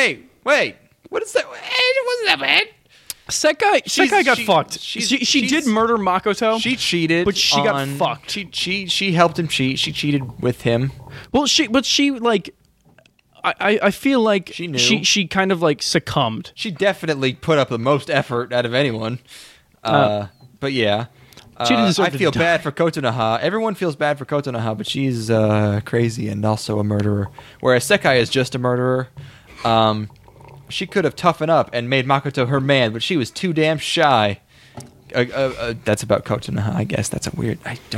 What is that? It wasn't that bad.
Sekai got fucked. She did murder Makoto.
She cheated,
but she got fucked.
She helped him cheat. She cheated with him.
Well, she like. I feel like
she knew.
She kind of like succumbed.
She definitely put up the most effort out of anyone. But yeah. I feel bad for Kotonoha. Everyone feels bad for Kotonoha, but she's crazy and also a murderer. Whereas Sekai is just a murderer. She could have toughened up and made Makoto her man, but she was too damn shy. That's about Kotonoha, I guess. That's a weird...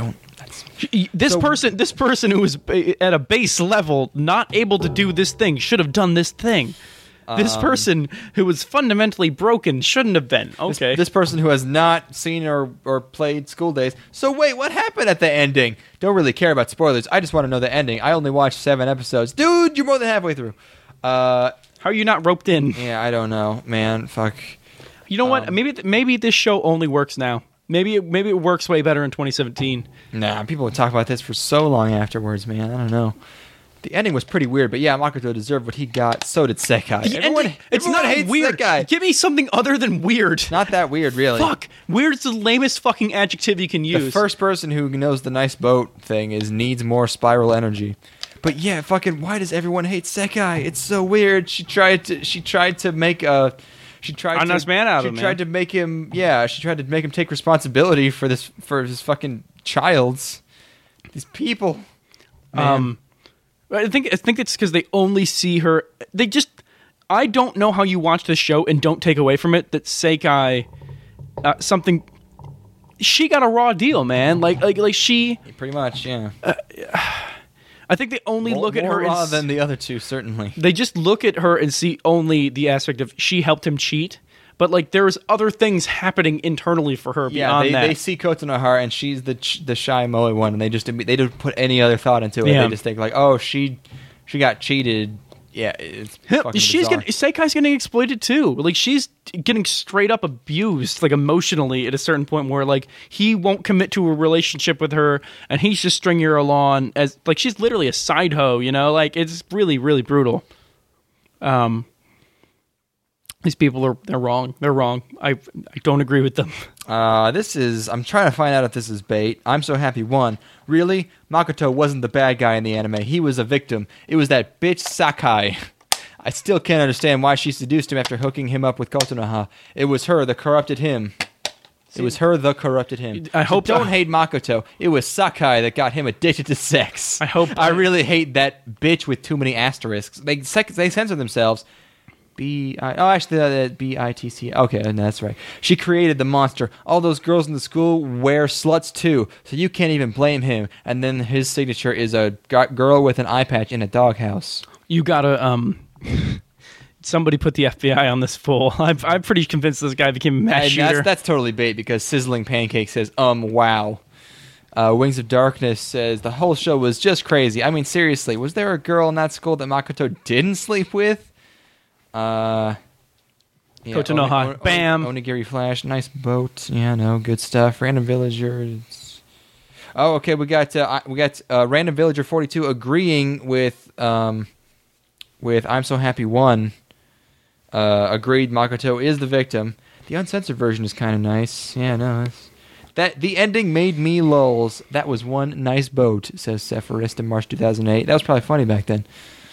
This person who was at a base level, not able to do this thing, should have done this thing. This person who was fundamentally broken shouldn't have been. Okay.
This person who has not seen or played School Days. So wait, what happened at the ending? Don't really care about spoilers. I just want to know the ending. I only watched 7 episodes. Dude, you're more than halfway through.
How are you not roped in?
Yeah, I don't know, man. Fuck.
You know what? Maybe this show only works now. Maybe it works way better in 2017.
Nah, people would talk about this for so long afterwards, man. I don't know. The ending was pretty weird, but yeah, Makoto deserved what he got. So did Sekai.
It's not
hates
weird.
Sekai.
Give me something other than weird.
Not that weird, really.
Fuck. Weird is the lamest fucking adjective you can use.
The first person who knows the nice boat thing needs more spiral energy. But yeah, fucking, why does everyone hate Sekai? It's so weird. She tried to make a...
honest man out of him.
She tried to make him... Yeah, she tried to make him take responsibility for his fucking child's... These people. Man.
I think it's because they only see her... They just... I don't know how you watch this show and don't take away from it that Sekai... something... She got a raw deal, man. Like she...
Pretty much, yeah.
I think they only look at her
more raw than the other two, certainly.
They just look at her and see only the aspect of she helped him cheat, but like there's other things happening internally for her beyond that.
Yeah, they see Kotonoha and she's the shy moe one, and they don't put any other thought into it. Yeah. They just think like, oh, she got cheated. Yeah, it's fucking bizarre.
Seikai's getting exploited too. Like she's getting straight up abused, like emotionally at a certain point where like he won't commit to a relationship with her, and he's just stringing her along as like she's literally a side hoe. Like it's really really brutal. These people they're wrong. They're wrong. I don't agree with them.
I'm trying to find out if this is bait. I'm so happy. One, really? Makoto wasn't the bad guy in the anime. He was a victim. It was that bitch Sakai. I still can't understand why she seduced him after hooking him up with Kotonoha. It was her that corrupted him.
I hope
don't hate Makoto. It was Sakai that got him addicted to sex. I really hate that bitch with too many asterisks. They censor themselves. BITC. Okay, that's right. She created the monster. All those girls in the school wear sluts too, so you can't even blame him. And then his signature is a girl with an eye patch in a doghouse.
You gotta somebody put the FBI on this fool. I'm pretty convinced this guy became a mass shooter.
That's totally bait because Sizzling Pancake says, wow. Wings of Darkness says, the whole show was just crazy. I mean, seriously, was there a girl in that school that Makoto didn't sleep with?
Kotonoha. Bam.
Onigiri Flash. Nice boat. Yeah, no, good stuff. Random Villagers. Oh, okay, we got Random Villager 42 agreeing with I'm So Happy 1. Agreed, Makoto is the victim. The uncensored version is kind of nice. Yeah, no, the ending made me lulls. That was one nice boat, says Sephirist in March 2008. That was probably funny back then.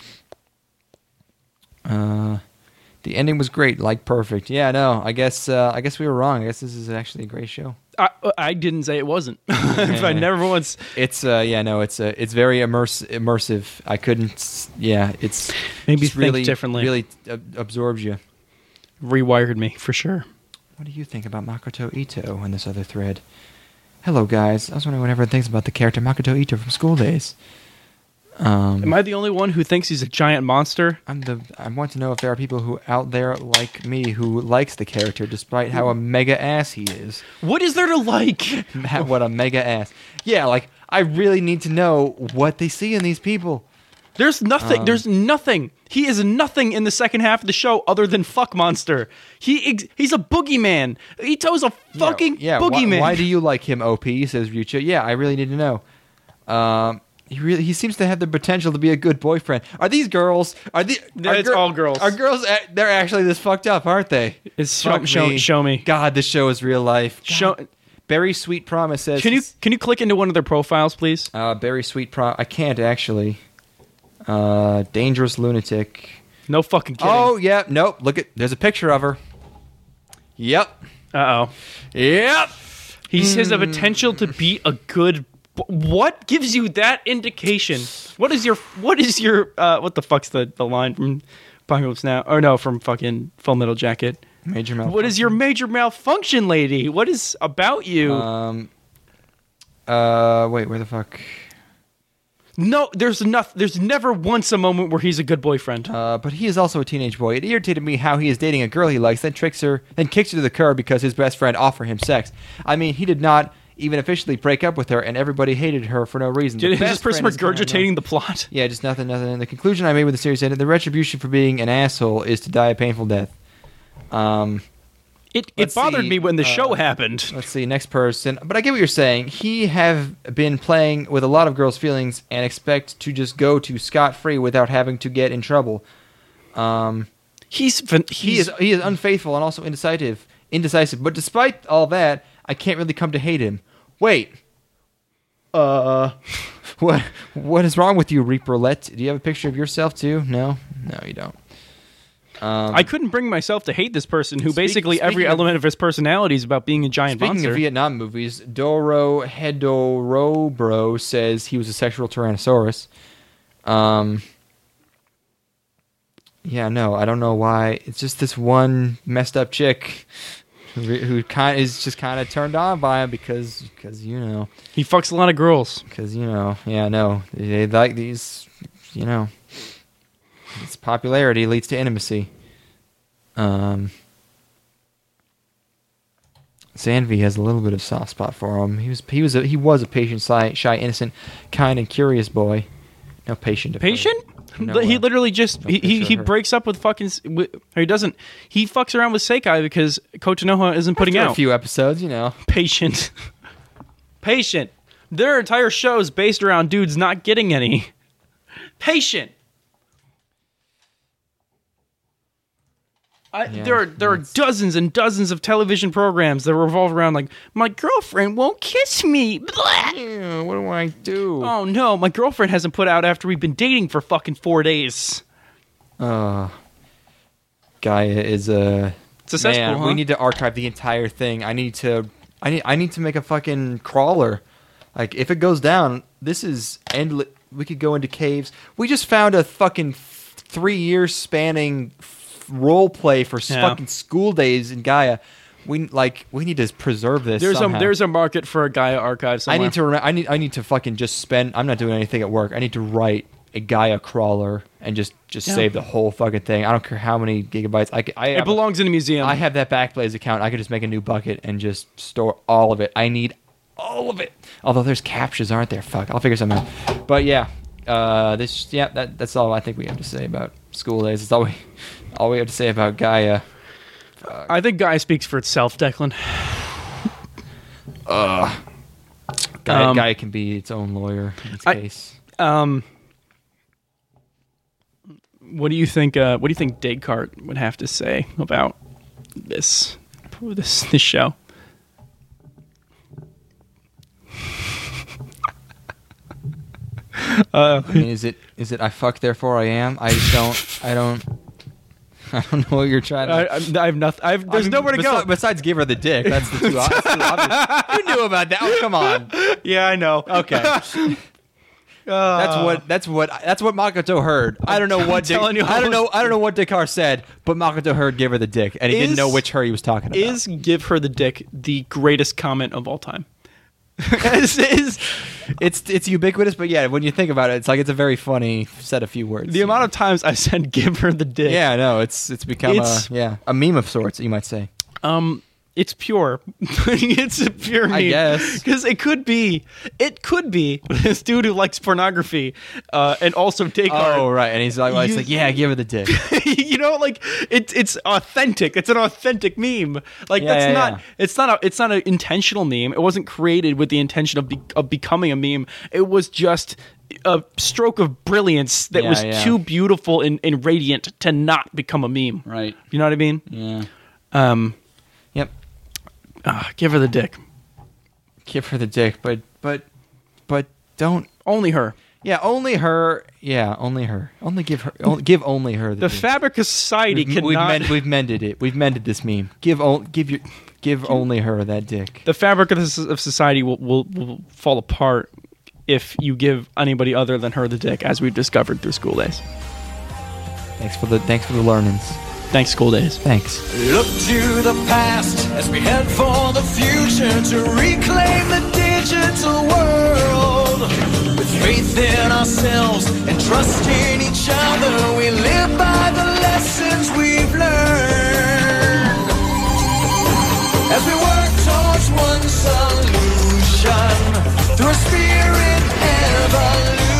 The ending was great, like perfect. Yeah, no, I guess we were wrong. I guess this is actually a great show.
I didn't say it wasn't. I never once.
It's very immersive. I couldn't. Yeah, it's
maybe think
really
differently.
Really absorbs you.
Rewired me for sure.
What do you think about Makoto Ito in this other thread? Hello, guys. I was wondering what everyone thinks about the character Makoto Ito from School Days.
Am I the only one who thinks he's a giant monster?
I want to know if there are people who out there like me who likes the character despite how a mega ass he is.
What is there to like?
What a mega ass. Yeah, like, I really need to know what they see in these people.
There's nothing. There's nothing. He is nothing in the second half of the show other than fuck monster. He's a boogeyman. Ito's a fucking boogeyman.
Why do you like him, OP, says Ryucha. Yeah, I really need to know. He seems to have the potential to be a good boyfriend. Are these girls?
It's all girls.
Are girls? They're actually this fucked up, aren't they?
Show me.
God, this show is real life. Berry Sweet Promise says.
Can you click into one of their profiles, please?
Berry Sweet Promise. I can't actually. Dangerous Lunatic.
No fucking kidding.
Oh yeah, nope. There's a picture of her. Yep.
Uh-oh.
Yep.
He has the potential to be a good. What gives you that indication? What is your what the fuck's the line from Apocalypse Now? Or no, from fucking Full Metal Jacket.
Major malfunction.
What is your major malfunction, lady? What is about you?
Wait, where the fuck?
No, there's never once a moment where he's a good boyfriend.
But he is also a teenage boy. It irritated me how he is dating a girl he likes, then kicks her to the curb because his best friend offered him sex. I mean, he did not even officially break up with her, and everybody hated her for no reason.
Is this person regurgitating the plot?
Yeah, just nothing. And the conclusion I made with the series ended, the retribution for being an asshole is to die a painful death.
It bothered me when the show happened.
Let's see, next person. But I get what you're saying. He have been playing with a lot of girls' feelings and expect to just go to scot-free without having to get in trouble. He is unfaithful and also indecisive. But despite all that, I can't really come to hate him. Wait. What is wrong with you, Reaperlet? Do you have a picture of yourself too? No, you don't.
I couldn't bring myself to hate this person who basically every element of his personality is about being a giant monster.
Speaking of Vietnam movies, Doro Hedorobro says he was a sexual Tyrannosaurus. Yeah, no, I don't know why. It's just this one messed up chick who is just kind of turned on by him because you know
he fucks a lot of girls.
Because they like these, its popularity leads to intimacy. Zanvi has a little bit of soft spot for him. He was a patient, shy, innocent, kind, and curious boy. No patient.
Patient? He literally just he breaks up with fucking. He doesn't. He fucks around with Seikai because Kotonoha isn't putting out
a few episodes.
Patient. There are entire shows based around dudes not getting any. Patient. There are dozens and dozens of television programs that revolve around like, my girlfriend won't kiss me. Blah.
Ew, what do I do?
Oh no, my girlfriend hasn't put out after we've been dating for fucking 4 days.
Gaia is
It's a cesspool,
man,
huh?
we need to archive the entire thing. I need to make a fucking crawler. Like, if it goes down, this is endless. We could go into caves. We just found a fucking 3 years spanning role play for fucking school days in Gaia. We need to preserve this.
There's a market for a Gaia archive somewhere.
I need to fucking just spend. I'm not doing anything at work. I need to write a Gaia crawler and just save the whole fucking thing. I don't care how many gigabytes.
It belongs in a museum.
I have that Backblaze account. I could just make a new bucket and just store all of it. I need all of it. Although there's captures, aren't there? Fuck, I'll figure something out. But yeah, that's all I think we have to say about school days. It's all we have to say about Gaia.
I think Gaia speaks for itself, Declan.
Gaia can be its own lawyer in its case.
What do you think? What do you think Descartes would have to say about this show?
I mean, is it I fuck therefore I am? I don't know what you're trying to.
I have nothing. There's nowhere to go
besides give her the dick. That's the two obvious. You knew about that. Oh, come on.
Yeah, I know.
Okay. That's what Makoto heard. I don't know what I don't know what Descartes said, but Makoto heard give her the dick, and he didn't know which her he was talking about.
Is give her the dick the greatest comment of all time?
It's ubiquitous, but yeah, when you think about it, it's a very funny set of few words.
The amount of times I said give her the dick.
Yeah, no, it's become a meme of sorts, you might say.
It's pure. It's a pure meme.
I guess.
Because it could be this dude who likes pornography and also Descartes.
Oh, right. And he's like, yeah, give her the dick.
You know, like it's authentic. It's an authentic meme. Like it's not an intentional meme. It wasn't created with the intention of becoming a meme. It was just a stroke of brilliance that was too beautiful and radiant to not become a meme.
Right.
You know what I mean?
Yeah. Yep.
Give her the dick.
Give her the dick, but don't.
Only her.
Yeah, only her. Yeah, only her. Only give only her the dick.
Fabric of society cannot.
We've mended it. We've mended this meme. Give only her that dick.
The fabric of society will fall apart if you give anybody other than her the dick, as we've discovered through school days.
Thanks for the learnings.
Thanks, school days.
Thanks.
Look to the past as we head for the future to reclaim the digital world. With faith in ourselves and trust in each other, we live by the lessons we've learned. As we work towards one solution through a spirit evolution.